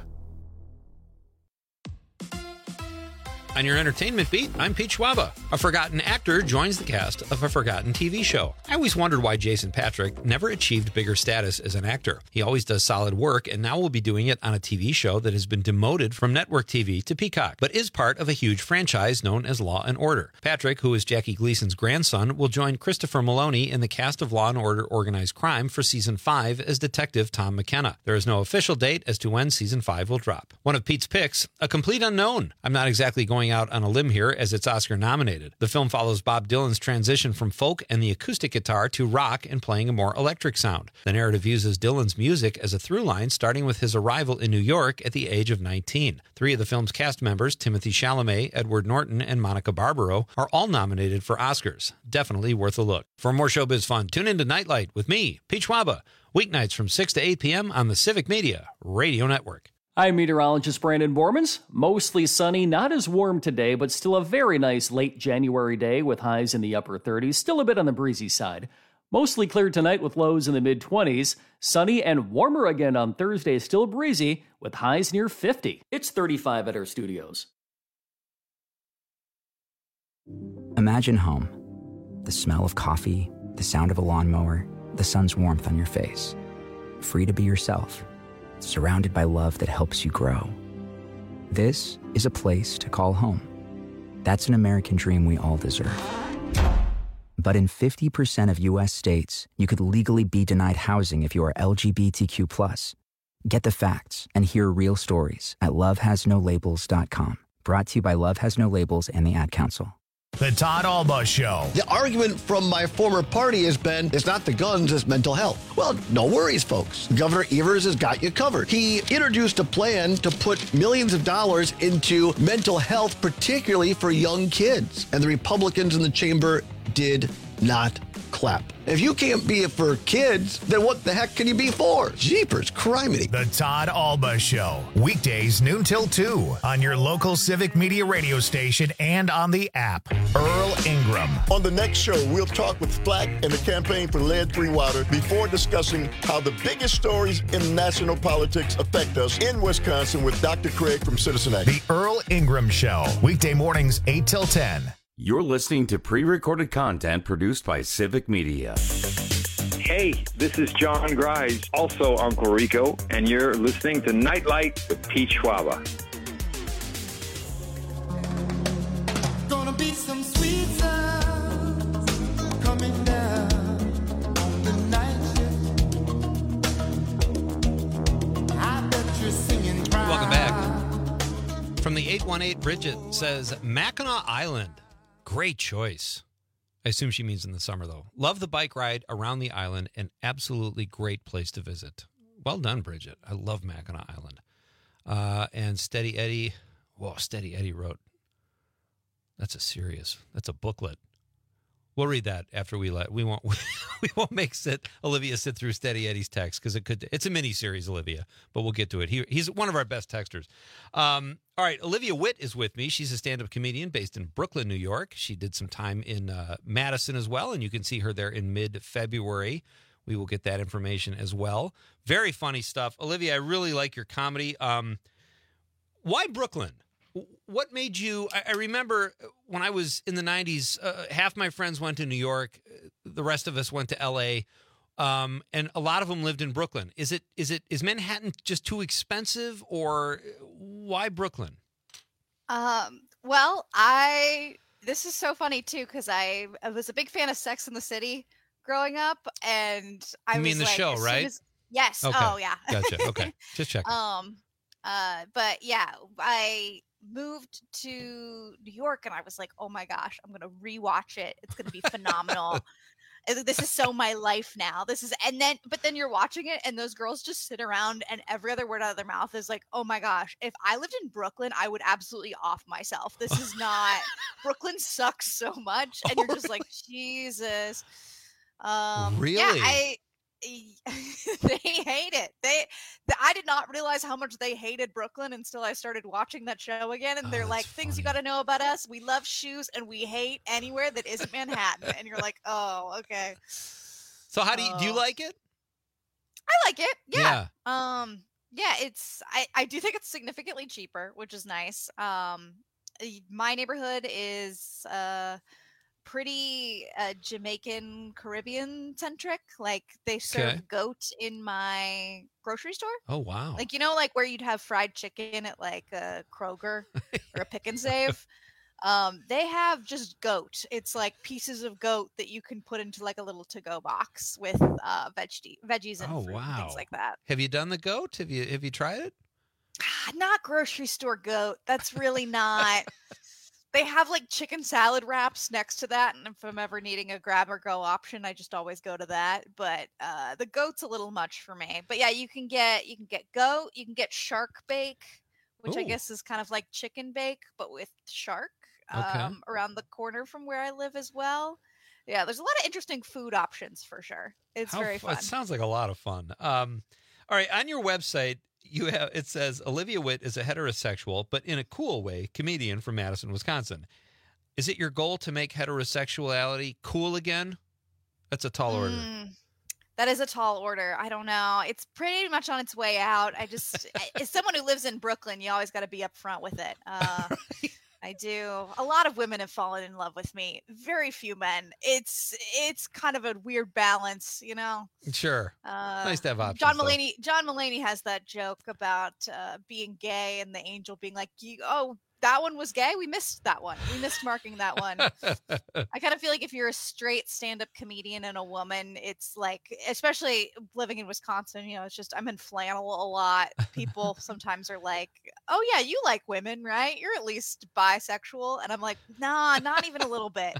S13: On your entertainment beat, I'm Pete Schwaba. A forgotten actor joins the cast of a forgotten T V show. I always wondered why Jason Patric never achieved bigger status as an actor. He always does solid work, and now will be doing it on a T V show that has been demoted from network T V to Peacock, but is part of a huge franchise known as Law and Order. Patrick, who is Jackie Gleason's grandson, will join Christopher Maloney in the cast of Law and Order Organized Crime for Season five as Detective Tom McKenna. There is no official date as to when Season five will drop. One of Pete's picks, a complete unknown. I'm not exactly going out on a limb here as it's Oscar nominated. The film follows Bob Dylan's transition from folk and the acoustic guitar to rock and playing a more electric sound. The narrative uses Dylan's music as a through line, starting with his arrival in New York at the age of nineteen. Three of the film's cast members, Timothy Chalamet, Edward Norton, and Monica Barbaro, are all nominated for Oscars. Definitely worth a look. For more showbiz fun, tune in to Nightlight with me, Pete Schwaba, weeknights from six to eight p.m. on the Civic Media Radio Network.
S14: I'm meteorologist Brandon Bormans. Mostly sunny, not as warm today, but still a very nice late January day with highs in the upper thirties, still a bit on the breezy side. Mostly clear tonight with lows in the mid-twenties. Sunny and warmer again on Thursday, still breezy with highs near fifty. It's thirty-five at our studios.
S25: Imagine home. The smell of coffee, the sound of a lawnmower, the sun's warmth on your face. Free to be yourself. Surrounded by love that helps you grow. This is a place to call home. That's an American dream we all deserve. But in fifty percent of U S states, you could legally be denied housing if you are L G B T Q plus. Get the facts and hear real stories at love has no labels dot com. Brought to you by Love Has No Labels and the Ad Council.
S1: The Todd Alba Show.
S10: The argument from my former party has been, it's not the guns, it's mental health. Well, no worries, folks. Governor Evers has got you covered. He introduced a plan to put millions of dollars into mental health, particularly for young kids. And the Republicans in the chamber did not clap. If you can't be it for kids, then what the heck can you be for? Jeepers criminy.
S1: The Todd Alba Show. Weekdays noon till two on your local Civic Media radio station and on the app. Earl Ingram.
S26: On the next show, we'll talk with Flack and the campaign for lead-free water before discussing how the biggest stories in national politics affect us in Wisconsin with Doctor Craig from Citizen Action.
S1: The Earl Ingram Show. Weekday mornings eight till ten.
S16: You're listening to pre-recorded content produced by Civic Media.
S6: Hey, this is John Grise, also Uncle Rico, and you're listening to Nightlight with Pete Schwaba.
S7: Gonna be some sweet sounds coming down on the night shift. I bet you're singing proud.
S13: Welcome back. From the eight one eight, Bridget says, Mackinac Island. Great choice. I assume she means in the summer, though. Love the bike ride around the island. An absolutely great place to visit. Well done, Bridget. I love Mackinac Island. Uh, and Steady Eddie. Whoa, Steady Eddie wrote. That's a serious. That's a booklet. We'll read that after we let. We won't. We won't make sit Olivia sit through Steady Eddie's text because it could. It's a mini series, Olivia, but we'll get to it. He, he's one of our best texters. Um, all right, Olivia Witt is with me. She's a stand-up comedian based in Brooklyn, New York. She did some time in uh, Madison as well, and you can see her there in mid-February. We will get that information as well. Very funny stuff, Olivia. I really like your comedy. Um, why Brooklyn? What made you, I, I remember when I was in the nineties, uh, half my friends went to New York. The rest of us went to L A. Um, and a lot of them lived in Brooklyn. Is it, is it, is Manhattan just too expensive, or why Brooklyn?
S24: Um, well, I, this is so funny too, because I, I was a big fan of Sex and the City growing up, and I
S13: you
S24: was
S13: mean the
S24: like,
S13: show, right?
S24: As, yes.
S13: Okay.
S24: Oh, yeah.
S13: Gotcha. Okay. Just checking.
S24: Um, uh, but yeah, I moved to New York and I was like, oh my gosh, I'm going to rewatch it. It's going to be phenomenal. This is so my life now. This is, and then, but then you're watching it and those girls just sit around and every other word out of their mouth is like, oh my gosh, if I lived in Brooklyn, I would absolutely off myself. This is not, Brooklyn sucks so much. And you're just like, Jesus. Um,
S13: really?
S24: Yeah, I, they hate it. They, the, I did not realize how much they hated Brooklyn until I started watching that show again. And they're
S13: oh,
S24: like, things
S13: funny.
S24: you got to know about us. We love shoes and we hate anywhere that isn't Manhattan. And you're like, oh, okay.
S13: So how do you, do you like it?
S24: I like it. Yeah.
S13: yeah.
S24: Um, yeah, it's, I, I do think it's significantly cheaper, which is nice. Um, my neighborhood is, uh, pretty uh, Jamaican Caribbean centric. Like they serve
S13: Okay.
S24: goat in my grocery store.
S13: Oh, wow.
S24: Like, you know, like where you'd have fried chicken at like a Kroger or a Pick and Save. Um, they have just goat. It's like pieces of goat that you can put into like a little to-go box with uh, veggie veggies and
S13: Oh,
S24: fruit and
S13: wow.
S24: things like that.
S13: Have you done the goat? Have you, have you tried it?
S24: Not grocery store goat. That's really not. They have like chicken salad wraps next to that, and if I'm ever needing a grab or go option, I just always go to that. But uh, the goat's a little much for me. But yeah, you can get you can get goat, you can get shark bake, which
S13: Ooh.
S24: I guess is kind of like chicken bake but with shark.
S13: Okay.
S24: Um, around the corner from where I live as well. Yeah, there's a lot of interesting food options for sure. It's
S13: How
S24: very
S13: fu-
S24: fun.
S13: It sounds like a lot of fun. Um, all right, on your website, you have it says Olivia Witt is a heterosexual, but in a cool way, comedian from Madison, Wisconsin. Is it your goal to make heterosexuality cool again? That's a tall order.
S24: Mm, that is a tall order. I don't know. It's pretty much on its way out. I just, as someone who lives in Brooklyn, you always got to be upfront with it. Uh, I do. A lot of women have fallen in love with me. Very few men. It's it's kind of a weird balance, you know.
S13: Sure.
S24: Uh,
S13: Nice to have options.
S24: John
S13: though.
S24: Mulaney. John Mulaney has that joke about uh, being gay and the angel being like, "You- "Oh, that one was gay. We missed that one. We missed marking that one." I kind of feel like if you're a straight stand-up comedian and a woman, it's like, especially living in Wisconsin, you know, it's just I'm in flannel a lot. People sometimes are like, "Oh yeah, you like women, right? You're at least bisexual," and I'm like, "Nah, not even a little bit."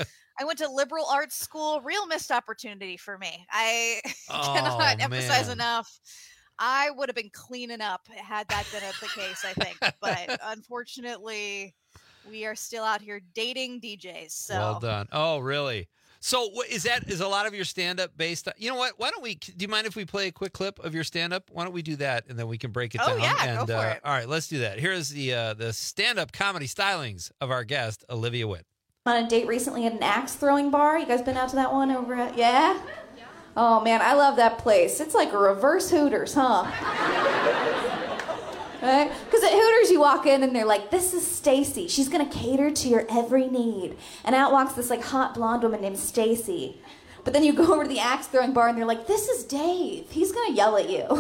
S24: I went to liberal arts school. Real missed opportunity for me. I
S13: Oh,
S24: cannot emphasize
S13: man.
S24: enough. I would have been cleaning up had that been the case, I think. But unfortunately, we are still out here dating D Js. So
S13: Well done. Oh, really? So what, is that is a lot of your stand-up based on, you know what? Why don't we, do you mind if we play a quick clip of your stand-up? Why don't we do that, and then we can break it
S24: Oh,
S13: down?
S24: yeah,
S13: and,
S24: go for
S13: uh,
S24: it.
S13: All right, let's do that. Here's the uh, the stand-up comedy stylings of our guest, Olivia Witt.
S8: On a date recently at an axe throwing bar. You guys been out to that one over at, yeah? Oh man, I love that place. It's like a reverse Hooters, huh? Right? Because at Hooters, you walk in and they're like, this is Stacy. She's going to cater to your every need. And out walks this like hot blonde woman named Stacy. But then you go over to the axe throwing bar and they're like, this is Dave. He's going to yell at you.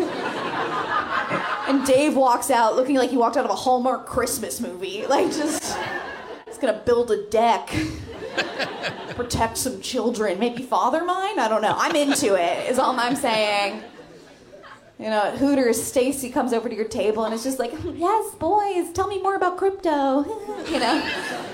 S8: And Dave walks out looking like he walked out of a Hallmark Christmas movie. Like just, he's going to build a deck. Protect some children. Maybe father mine? I don't know. I'm into it, is all I'm saying. You know, at Hooters, Stacy comes over to your table and it's just like, yes, boys, tell me more about crypto. You know?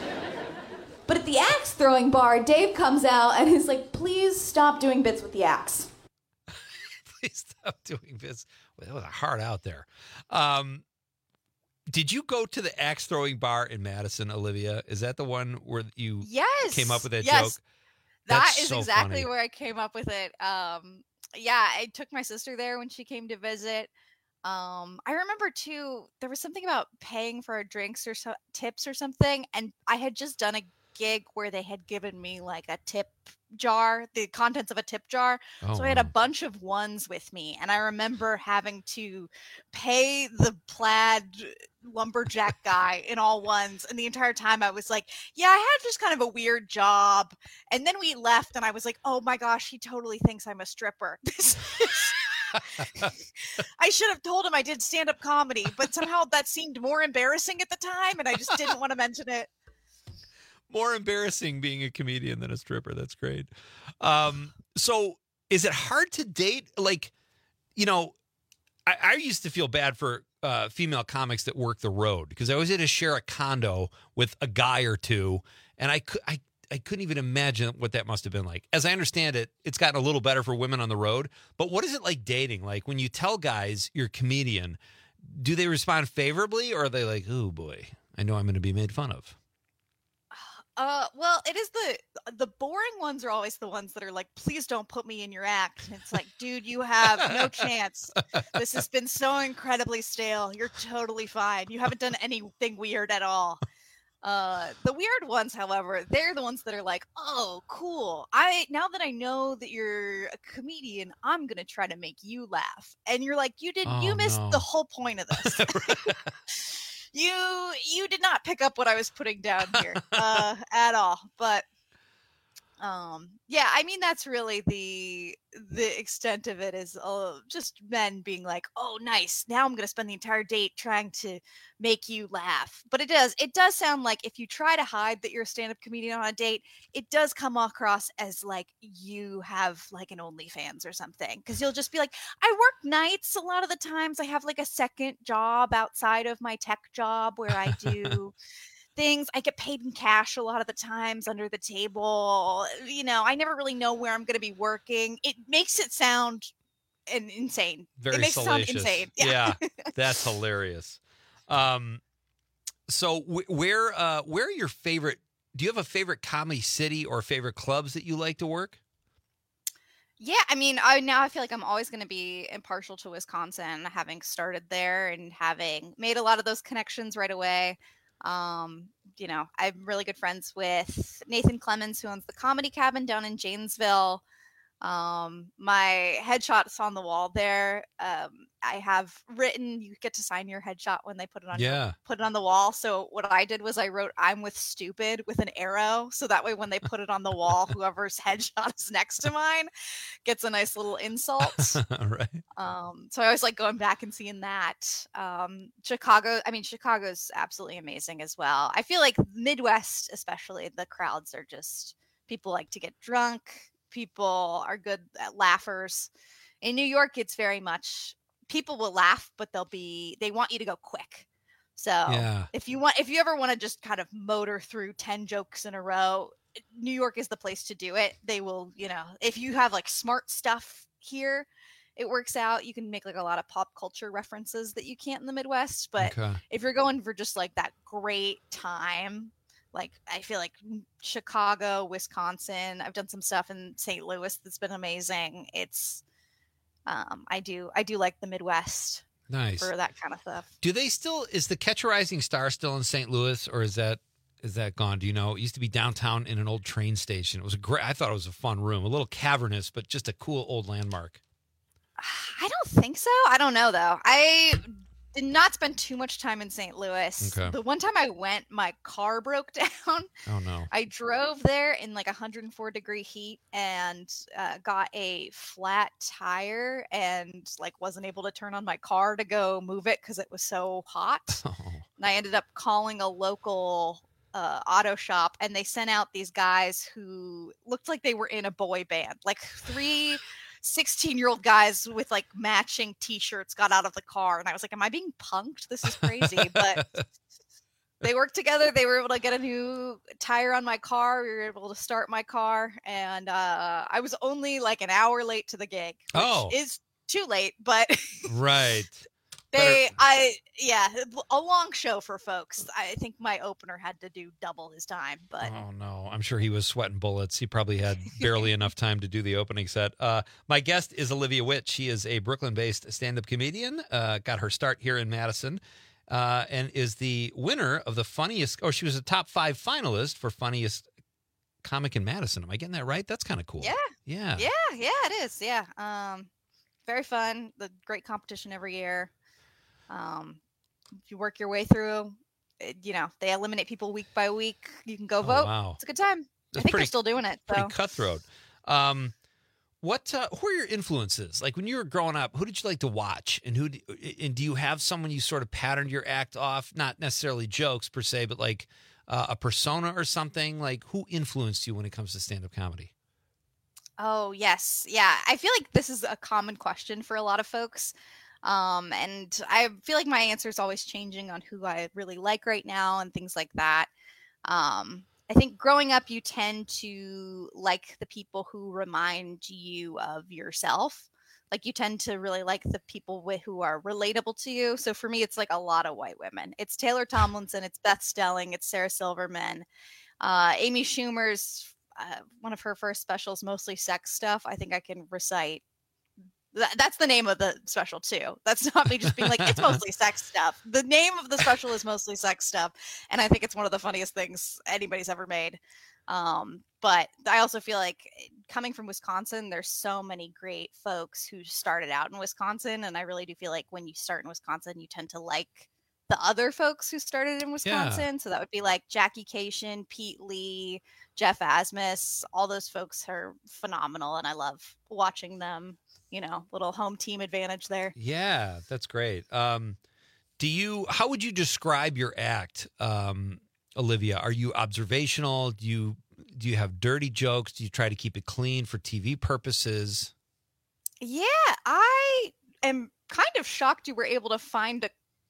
S8: But at the axe throwing bar, Dave comes out and is like, please stop doing bits with the axe.
S13: Please stop doing bits. Well, that was a hard out there. Um, did you go to the axe throwing bar in Madison, Olivia? Is that the one where you
S24: yes.
S13: came up with that
S24: yes.
S13: joke?
S24: That
S13: That's
S24: is
S13: so
S24: exactly
S13: funny.
S24: where I came up with it. Um, yeah, I took my sister there when she came to visit. Um, I remember too, there was something about paying for drinks or so, tips or something, and I had just done a gig where they had given me like a tip jar, the contents of a tip jar.
S13: Oh,
S24: so I had a
S13: wow.
S24: bunch of ones with me, and I remember having to pay the plaid lumberjack guy in all ones, and the entire time I was like, yeah, I had just kind of a weird job. And then we left and I was like, oh my gosh, he totally thinks I'm a stripper. This is I should have told him I did stand-up comedy, but somehow that seemed more embarrassing at the time and I just didn't want to mention it.
S13: More embarrassing being a comedian than a stripper. That's great. Um, so is it hard to date? Like, you know, I, I used to feel bad for uh, female comics that work the road because I always had to share a condo with a guy or two. And I, could, I, I couldn't even imagine what that must have been like. As I understand it, it's gotten a little better for women on the road. But what is it like dating? Like when you tell guys you're a comedian, do they respond favorably or are they like, oh boy, I know I'm going to be made fun of?
S24: Uh, well, it is the the boring ones are always the ones that are like, please don't put me in your act. And it's like, dude, you have no chance. This has been so incredibly stale. You're totally fine. You haven't done anything weird at all. Uh, the weird ones, however, they're the ones that are like, oh, cool. I now that I know that you're a comedian, I'm gonna try to make you laugh. And you're like, you did,
S13: Oh,
S24: you missed
S13: no.
S24: the whole point of this. You you did not pick up what I was putting down here uh, at all. But um, yeah, I mean that's really the the extent of it is uh, just men being like, oh, nice. Now I'm going to spend the entire date trying to make you laugh. But it does it does sound like if you try to hide that you're a stand-up comedian on a date, it does come across as like you have like an OnlyFans or something. Because you'll just be like, I work nights a lot of the times. I have like a second job outside of my tech job where I do things. I get paid in cash a lot of the times under the table. You know, I never really know where I'm going to be working. It makes it sound in- insane.
S13: Very
S24: it makes
S13: salacious.
S24: it sound insane.
S13: Yeah, that's hilarious. Um, so wh- where uh, where are your favorite? Do you have a favorite comedy city or favorite clubs that you like to work?
S24: Yeah, I mean, I now I feel like I'm always going to be impartial to Wisconsin, having started there and having made a lot of those connections right away. Um, you know, I'm really good friends with Nathan Clemens, who owns the Comedy Cabin down in Janesville. Um, my headshot's on the wall there. Um, I have written, you get to sign your headshot when they put it on,
S13: Yeah.
S24: your, put it on the wall. So what I did was I wrote, I'm with stupid with an arrow. So that way, when they put it on the wall, whoever's headshot is next to mine gets a nice little insult.
S13: Right.
S24: Um, so I always like going back and seeing that. Um, Chicago, I mean, Chicago's absolutely amazing as well. I feel like Midwest, especially, the crowds are just, people like to get drunk. People are good at laughers. In New York, it's very much, people will laugh, but they'll be, they want you to go quick. So
S13: Yeah.
S24: if you want, if you ever want to just kind of motor through ten jokes in a row, New York is the place to do it. They will, you know, if you have like smart stuff here, it works out. You can make like a lot of pop culture references that you can't in the Midwest. But
S13: Okay.
S24: if you're going for just like that great time, like I feel like Chicago, Wisconsin, I've done some stuff in Saint Louis that's been amazing. It's, um, I do, I do like the Midwest
S13: Nice.
S24: for that kind of stuff.
S13: Do they still, is the Catch a Rising Star still in Saint Louis or is that, is that gone? Do you know? It used to be downtown in an old train station. It was a great, I thought it was a fun room, a little cavernous, but just a cool old landmark.
S24: I don't think so. I don't know though. I did not spend too much time in Saint Louis.
S13: Okay.
S24: The one time I went, my car broke down.
S13: Oh no.
S24: I drove there in like one hundred four degree heat and uh, got a flat tire and like wasn't able to turn on my car to go move it because it was so hot.
S13: Oh.
S24: And I ended up calling a local uh, auto shop, and they sent out these guys who looked like they were in a boy band, like three sixteen year old guys with like matching t-shirts got out of the car, and I was like, am I being punked? This is crazy. But they worked together. They were able to get a new tire on my car. We were able to start my car, and uh, I was only like an hour late to the gig, which
S13: Oh.
S24: is too late, but
S13: Right.
S24: they,
S13: Better-
S24: I, yeah, a long show for folks. I think my opener had to do double his time, but
S13: Oh no, I'm sure he was sweating bullets. He probably had barely enough time to do the opening set. Uh, my guest is Olivia Witt. She is a Brooklyn-based stand-up comedian. Uh, got her start here in Madison, uh, and is the winner of the funniest. Oh, she was a top five finalist for funniest comic in Madison. Am I getting that right? That's kind of cool.
S24: yeah,
S13: Yeah.
S24: yeah, yeah, it is. Yeah, um, very fun. The great competition every year. Um, if you work your way through, it, you know, they eliminate people week by week. You can go
S13: Oh,
S24: vote.
S13: wow.
S24: It's a good time. I
S13: That's
S24: think
S13: pretty-
S24: they're still doing it.
S13: Pretty
S24: So.
S13: cutthroat. Um, what uh, who are your influences? Like when you were growing up, who did you like to watch, and who? Do, and do you have someone you sort of patterned your act off? Not necessarily jokes per se, but like uh, a persona or something. Like who influenced you when it comes to stand-up comedy?
S24: Oh, yes. Yeah. I feel like this is a common question for a lot of folks. Um, and I feel like my answer is always changing on who I really like right now and things like that. Um, I think growing up, you tend to like the people who remind you of yourself. Like you tend to really like the people with, who are relatable to you. So for me, it's like a lot of white women. It's Taylor Tomlinson, it's Beth Stelling, it's Sarah Silverman, uh, Amy Schumer's uh, one of her first specials, mostly sex stuff. I think I can recite. Th- that's the name of the special too. That's not me just being like, it's mostly sex stuff. The name of the special is mostly sex stuff. And I think it's one of the funniest things anybody's ever made. Um, but I also feel like coming from Wisconsin, there's so many great folks who started out in Wisconsin. And I really do feel like when you start in Wisconsin, you tend to like the other folks who started in Wisconsin. So that would be like Jackie Cation, Pete Lee, Jeff Asmus. All those folks are phenomenal. And I love watching them, you know, little home team advantage there.
S13: Yeah, that's great. Um, do you? How would you describe your act, um, Olivia? Are you observational? Do you do you have dirty jokes? Do you try to keep it clean for T V purposes?
S24: Yeah, I am kind of shocked you were able to find a,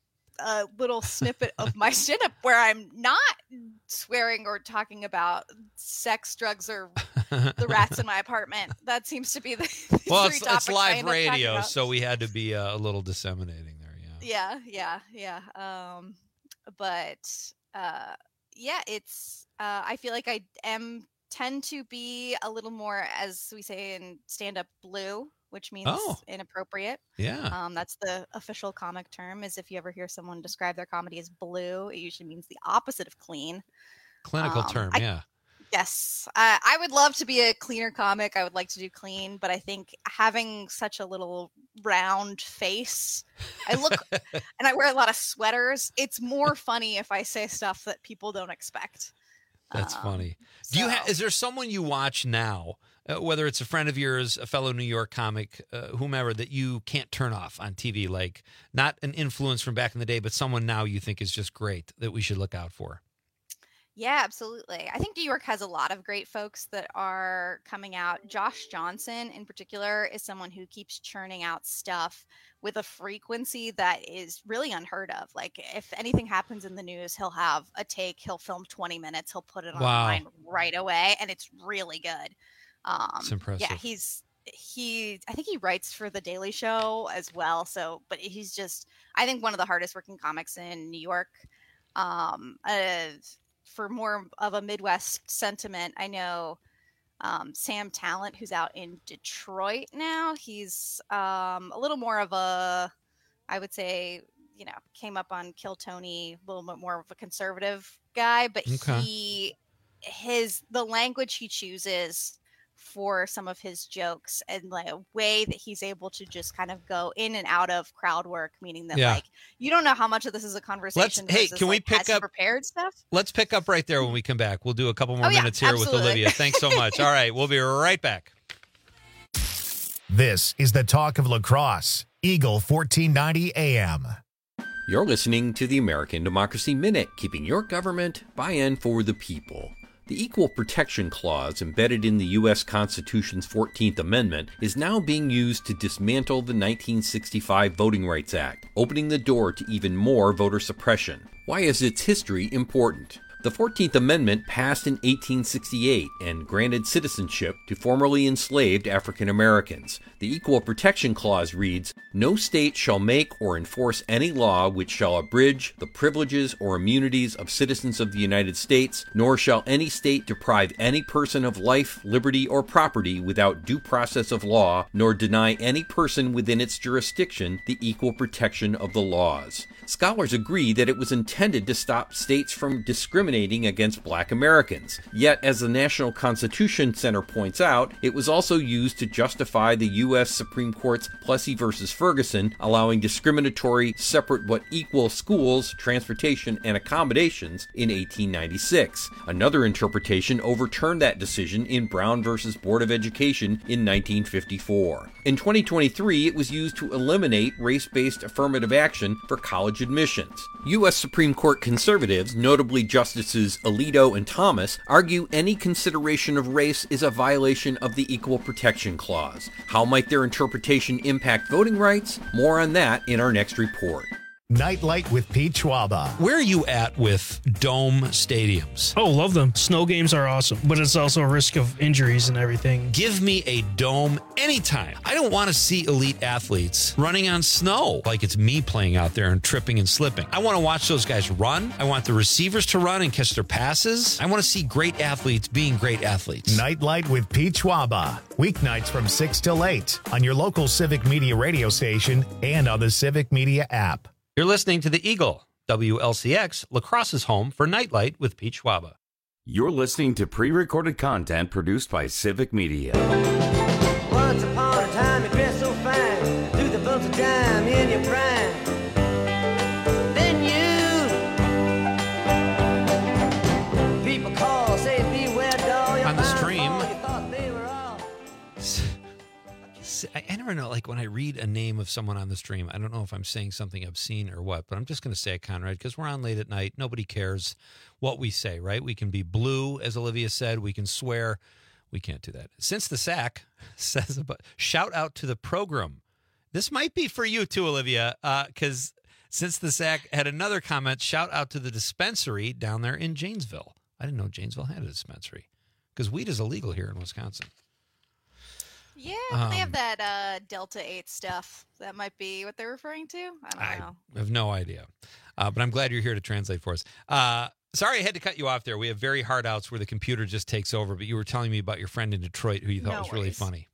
S24: a little snippet of my stand-up where I'm not swearing or talking about sex, drugs, or the rats in my apartment. That seems to be the, the
S13: Well,
S24: three
S13: it's,
S24: topics
S13: it's
S24: I
S13: live
S24: end up talking
S13: radio,
S24: about.
S13: so we had to be uh, a little disseminating there. Yeah.
S24: Yeah, yeah, yeah. Um, but uh, yeah, it's. Uh, I feel like I am tend to be a little more, as we say in stand-up, blue, which means
S13: Oh.
S24: inappropriate.
S13: Yeah.
S24: Um, that's the official comic term. Is if you ever hear someone describe their comedy as blue, it usually means the opposite of clean.
S13: Clinical
S24: Um,
S13: term.
S24: I-
S13: Yeah.
S24: Yes, uh, I would love to be a cleaner comic. I would like to do clean, but I think having such a little round face, I look and I wear a lot of sweaters. It's more funny if I say stuff that people don't expect.
S13: That's
S24: Um,
S13: funny. Do you ha-
S24: so-
S13: is there someone you watch now, uh, whether it's a friend of yours, a fellow New York comic, uh, whomever, that you can't turn off on T V? Like not an influence from back in the day, but someone now you think is just great that we should look out for.
S24: Yeah, absolutely. I think New York has a lot of great folks that are coming out. Josh Johnson, in particular, is someone who keeps churning out stuff with a frequency that is really unheard of. Like, if anything happens in the news, he'll have a take, he'll film twenty minutes, he'll put it
S13: Wow.
S24: online right away, and it's really good. Um,
S13: It's impressive.
S24: Yeah, he's he. I think he writes for The Daily Show as well. So, but he's just, I think, one of the hardest working comics in New York. Um, uh, for more of a Midwest sentiment, I know um, Sam Talent, who's out in Detroit now. He's um, a little more of a, I would say, you know, came up on Kill Tony, a little bit more of a conservative guy, but
S13: Okay.
S24: he, his, the language he chooses for some of his jokes and like a way that he's able to just kind of go in and out of crowd work, meaning that
S13: Yeah.
S24: like you don't know how much of this is a conversation.
S13: Let's- hey,
S24: versus,
S13: can we
S24: like,
S13: pick
S24: has he
S13: up-
S24: prepared stuff?
S13: Let's pick up right there when we come back. We'll do a couple more
S24: Oh, yeah,
S13: minutes here
S24: absolutely.
S13: with Olivia. Thanks so much. All right, we'll be right back.
S1: This is the talk of lacrosse. Eagle fourteen ninety A M.
S9: You're listening to the American Democracy Minute, keeping your government by and for the people. The Equal Protection Clause embedded in the U S Constitution's fourteenth Amendment is now being used to dismantle the nineteen sixty-five Voting Rights Act, opening the door to even more voter suppression. Why is its history important? The fourteenth Amendment passed in eighteen sixty-eight and granted citizenship to formerly enslaved African Americans. The Equal Protection Clause reads, "No state shall make or enforce any law which shall abridge the privileges or immunities of citizens of the United States, nor shall any state deprive any person of life, liberty, or property without due process of law, nor deny any person within its jurisdiction the equal protection of the laws." Scholars agree that it was intended to stop states from discriminating against black Americans. Yet, as the National Constitution Center points out, it was also used to justify the U S Supreme Court's Plessy versus Ferguson, allowing discriminatory, separate but equal schools, transportation, and accommodations in eighteen ninety-six. Another interpretation overturned that decision in Brown versus Board of Education in nineteen fifty-four. In twenty twenty-three, it was used to eliminate race-based affirmative action for college admissions. U S Supreme Court conservatives, notably Justices Alito and Thomas, argue any consideration of race is a violation of the Equal Protection Clause. How might their interpretation impact voting rights? More on that in our next report.
S1: Nightlight with Pete Schwaba.
S13: Where are you at with dome stadiums?
S15: Oh, love them. Snow games are awesome, but it's also a risk of injuries and everything.
S13: Give me a dome anytime. I don't want to see elite athletes running on snow like it's me playing out there and tripping and slipping. I want to watch those guys run. I want the receivers to run and catch their passes. I want to see great athletes being great athletes.
S1: Nightlight with Pete Schwaba. Weeknights from six till eight on your local Civic Media radio station and on the Civic Media app.
S13: You're listening to the Eagle, W L C X, Lacrosse's home for Nightlight with Pete Schwaba.
S16: You're listening to pre-recorded content produced by Civic Media.
S17: Once upon a time, you dressed so fine, through the bumps of time in your prime. Then you, people call, say, beware, doll.
S13: On the stream, I, I never know, like when I read a name of someone on the stream, I don't know if I'm saying something obscene or what, but I'm just going to say it, Conrad, because we're on late at night. Nobody cares what we say, right? We can be blue, as Olivia said. We can swear. We can't do that. Since the Sack says, about, shout out to the program. This might be for you too, Olivia, because uh, Since the Sack had another comment, shout out to the dispensary down there in Janesville. I didn't know Janesville had a dispensary because weed is illegal here in Wisconsin.
S24: Yeah, um, they have
S13: Um,
S24: that uh, Delta eight stuff. That might be what they're referring to. I don't
S13: I
S24: know.
S13: have no idea. Uh, but I'm glad you're here to translate for us. Uh, sorry, I had to cut you off there. We have very hard outs where the computer just takes over, but you were telling me about your friend in Detroit who you thought
S24: No
S13: was really
S24: worries.
S13: funny.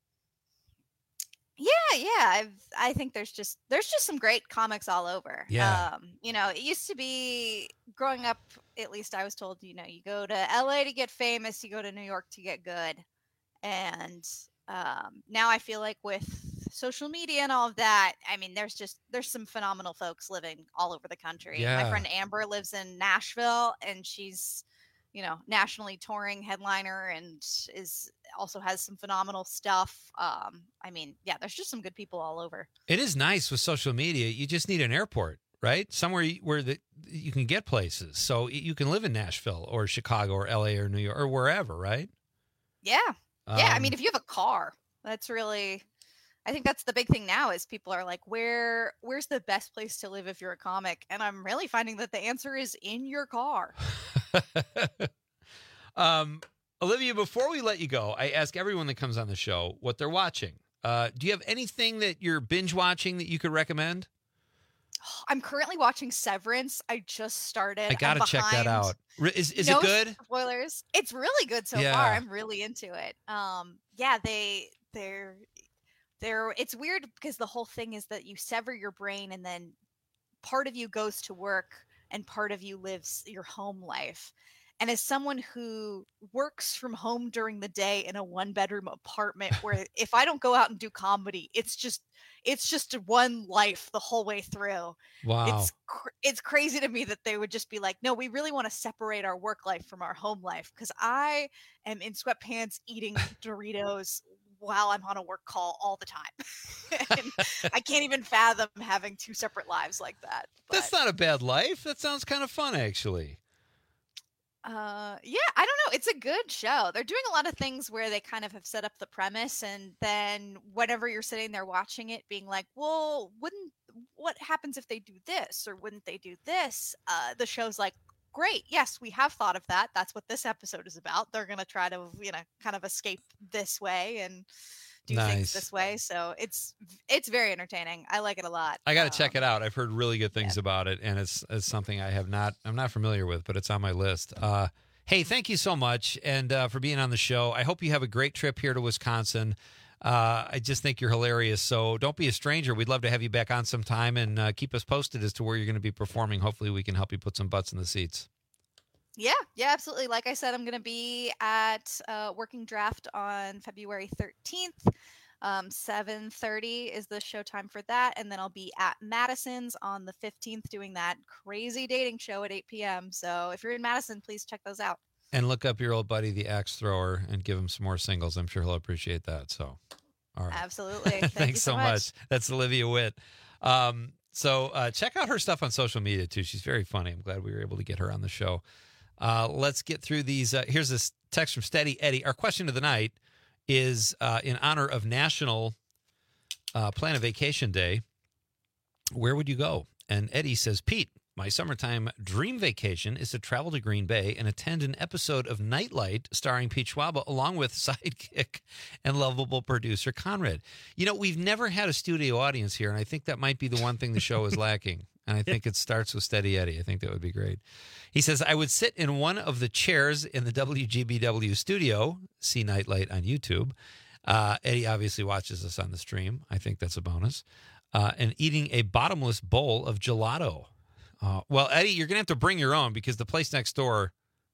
S24: Yeah, yeah. I've I think there's just there's just some great comics all over.
S13: Yeah.
S24: Um, you know, it used to be growing up, at least I was told, you know, you go to L A to get famous, you go to New York to get good. And um, now I feel like with social media and all of that, I mean, there's just there's some phenomenal folks living all over the country.
S13: Yeah.
S24: My friend Amber lives in Nashville, and she's, you know, nationally touring headliner and is also has some phenomenal stuff. Um, I mean, yeah, there's just some good people all over.
S13: It is nice with social media. You just need an airport, right? Somewhere you- where the, you can get places. So you can live in Nashville or Chicago or L A or New York or wherever, right?
S24: Yeah. Yeah. I mean,
S13: Um,
S24: if you have a car, that's really, I think that's the big thing now is people are like, where, where's the best place to live if you're a comic? And I'm really finding that the answer is in your car.
S13: Um, Olivia, before we let you go, I ask everyone that comes on the show what they're watching. Uh, do you have anything that you're binge watching that you could recommend?
S24: I'm currently watching Severance. I just started.
S13: I gotta
S24: I'm
S13: check that
S24: behind.
S13: out. Re- Is is
S24: No
S13: it good?
S24: Spoilers. It's really good so
S13: Yeah.
S24: far. I'm really into it. Um, yeah, they they're they're. It's weird because the whole thing is that you sever your brain and then part of you goes to work and part of you lives your home life. And as someone who works from home during the day in a one bedroom apartment where if I don't go out and do comedy, it's just it's just one life the whole way through.
S13: Wow.
S24: It's cr- it's crazy to me that they would just be like, no, we really want to separate our work life from our home life, because I am in sweatpants eating Doritos while I'm on a work call all the time. And I can't even fathom having two separate lives like that. But,
S13: That's not a bad life. That sounds kind of fun, actually.
S24: uh, yeah, I don't know. It's a good show. They're doing a lot of things where they kind of have set up the premise, and then whenever you're sitting there watching it, being like, well, wouldn't, what happens if they do this, or wouldn't they do this? Uh, the show's like, great. Yes, we have thought of that. That's what this episode is about. They're going to try to, you know, kind of escape this way and do
S13: Nice.
S24: things this way. So it's it's very entertaining. I like it a lot.
S13: I got to
S24: Um,
S13: check it out. I've heard really good things about it, and it's it's something I have not I'm not familiar with, but it's on my list. Uh, hey, thank you so much, and uh, for being on the show. I hope you have a great trip here to Wisconsin. Uh, I just think you're hilarious. So don't be a stranger. We'd love to have you back on sometime, and uh, keep us posted as to where you're going to be performing. Hopefully, we can help you put some butts in the seats.
S24: Yeah, yeah, absolutely. Like I said, I'm going to be at uh, Working Draft on February thirteenth. Um, seven thirty is the showtime for that. And then I'll be at Madison's on the fifteenth doing that crazy dating show at eight p.m. So if you're in Madison, please check those out.
S13: And look up your old buddy, the Axe Thrower, and give him some more singles. I'm sure he'll appreciate that. So, all right.
S24: Absolutely. Thank
S13: Thanks
S24: you so
S13: so
S24: much.
S13: much. That's Olivia Witt. Um, so uh, check out her stuff on social media, too. She's very funny. I'm glad we were able to get her on the show. Uh, let's get through these. Uh, here's this text from Steady Eddie. Our question of the night is uh, in honor of National uh, Plan a Vacation Day. Where would you go? And Eddie says, Pete, my summertime dream vacation is to travel to Green Bay and attend an episode of Nightlight starring Pete Schwaba, along with sidekick and lovable producer Conrad. You know, we've never had a studio audience here, and I think that might be the one thing the show is lacking. And I think it starts with Steady Eddie. I think that would be great. He says, I would sit in one of the chairs in the W G B W studio, see Nightlight on YouTube. Uh, Eddie obviously watches us on the stream. I think that's a bonus. Uh, and eating a bottomless bowl of gelato. Uh, well, Eddie, you're going to have to bring your own, because the place next door,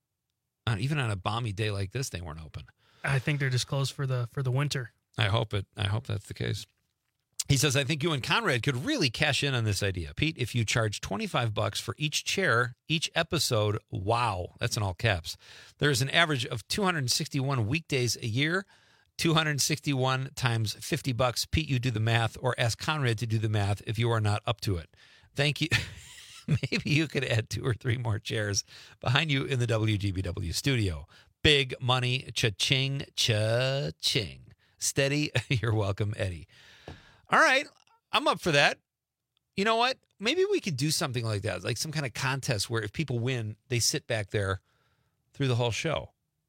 S13: uh, even on a balmy day like this, they weren't open.
S15: I think they're just closed for the for the winter.
S13: I hope it. I hope that's the case. He says, I think you and Conrad could really cash in on this idea. Pete, if you charge twenty-five bucks for each chair, each episode, wow, that's in all caps. There's an average of two hundred sixty-one weekdays a year, two hundred sixty-one times fifty bucks. Pete, you do the math, or ask Conrad to do the math if you are not up to it. Thank you. Maybe you could add two or three more chairs behind you in the W G B W studio. Big money, cha-ching, cha-ching. Steady, you're welcome, Eddie. All right, I'm up for that. You know what? Maybe we could do something like that, like some kind of contest where if people win, they sit back there through the whole show.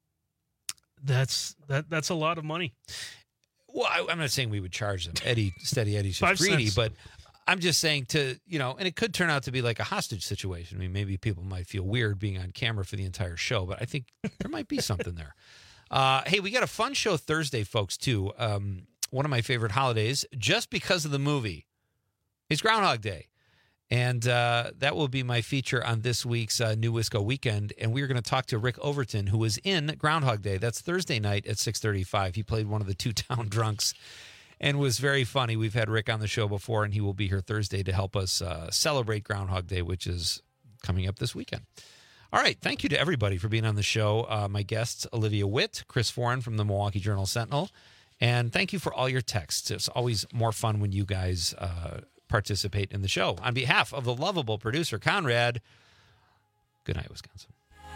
S15: That's that. That's a lot of money.
S13: Well, I, I'm not saying we would charge them. Eddie, Steady Eddie's just
S15: Five
S13: greedy,
S15: cents.
S13: but I'm just saying to, you know, and it could turn out to be like a hostage situation. I mean, maybe people might feel weird being on camera for the entire show, but I think there might be something there. Uh, hey, we got a fun show Thursday, folks, too. Um, one of my favorite holidays, just because of the movie, is Groundhog Day. And uh, that will be my feature on this week's uh, New Wisco Weekend. And we're going to talk to Rick Overton, who was in Groundhog Day. That's Thursday night at six thirty-five. He played one of the two town drunks and was very funny. We've had Rick on the show before, and he will be here Thursday to help us uh, celebrate Groundhog Day, which is coming up this weekend. All right. Thank you to everybody for being on the show. Uh, my guests, Olivia Witt, Chris Foran from the Milwaukee Journal-Sentinel. And thank you for all your texts. It's always more fun when you guys uh, participate in the show. On behalf of the lovable producer, Conrad, good night, Wisconsin.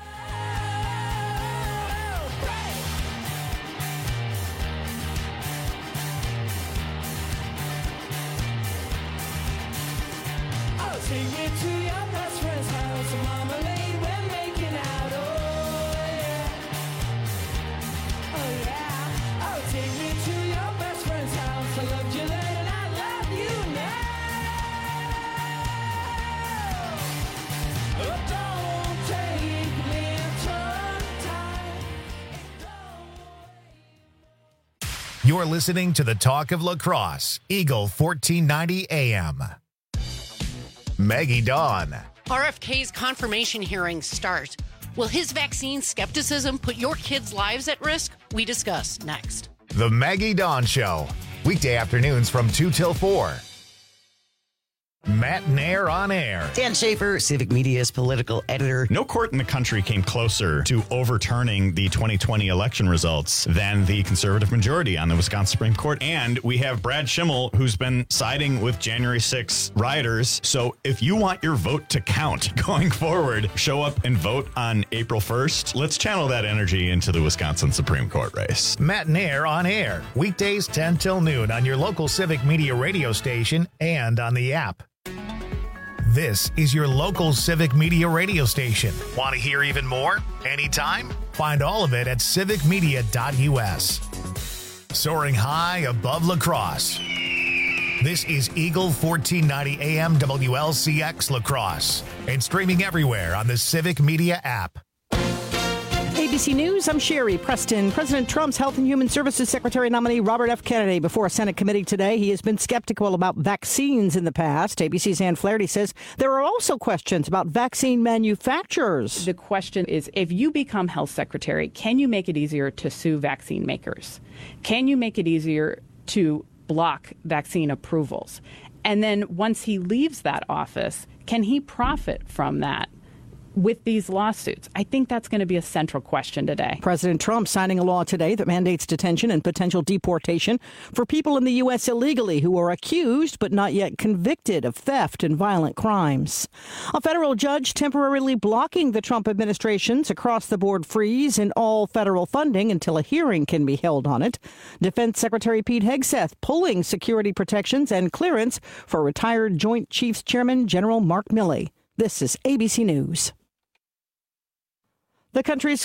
S7: I'll take you to your best friend's house. Marmalade, we're making out. Oh, yeah. Oh, yeah. I'll take you to your best friend's house. I loved you then and I love you now. Oh, don't take me time.
S1: You're listening to the Talk of Lacrosse, Eagle fourteen ninety A M. Maggie Dawn.
S18: R F K's confirmation hearings start. Will his vaccine skepticism put your kids' lives at risk? We discuss next.
S1: The Maggie Dawn Show, weekday afternoons from two till four. Matt Nair on air.
S2: Dan Schaefer, Civic Media's political editor.
S19: No court in the country came closer to overturning the twenty twenty election results than the conservative majority on the Wisconsin Supreme Court. And we have Brad Schimmel, who's been siding with January sixth rioters. So if you want your vote to count going forward, show up and vote on April first. Let's channel that energy into the Wisconsin Supreme Court race.
S1: Matt Nair on air, weekdays ten till noon on your local Civic Media radio station and on the app. This is your local Civic Media radio station. Want to hear even more? Anytime? Find all of it at civic media dot u s. Soaring high above La Crosse. This is Eagle fourteen ninety A M W L C X La Crosse and streaming everywhere on the Civic Media app.
S3: A B C News, I'm Sherry Preston. President Trump's Health and Human Services Secretary nominee Robert F. Kennedy before a Senate committee today. He has been skeptical about vaccines in the past. A B C's Ann Flaherty says there are also questions about vaccine manufacturers.
S20: The question is, if you become health secretary, can you make it easier to sue vaccine makers? Can you make it easier to block vaccine approvals? And then once he leaves that office, can he profit from that with these lawsuits? I think that's going to be a central question today.
S3: President Trump signing a law today that mandates detention and potential deportation for people in the U S illegally who are accused but not yet convicted of theft and violent crimes. A federal judge temporarily blocking the Trump administration's across-the-board freeze in all federal funding until a hearing can be held on it. Defense Secretary Pete Hegseth pulling security protections and clearance for retired Joint Chiefs Chairman General Mark Milley. This is A B C News. The country's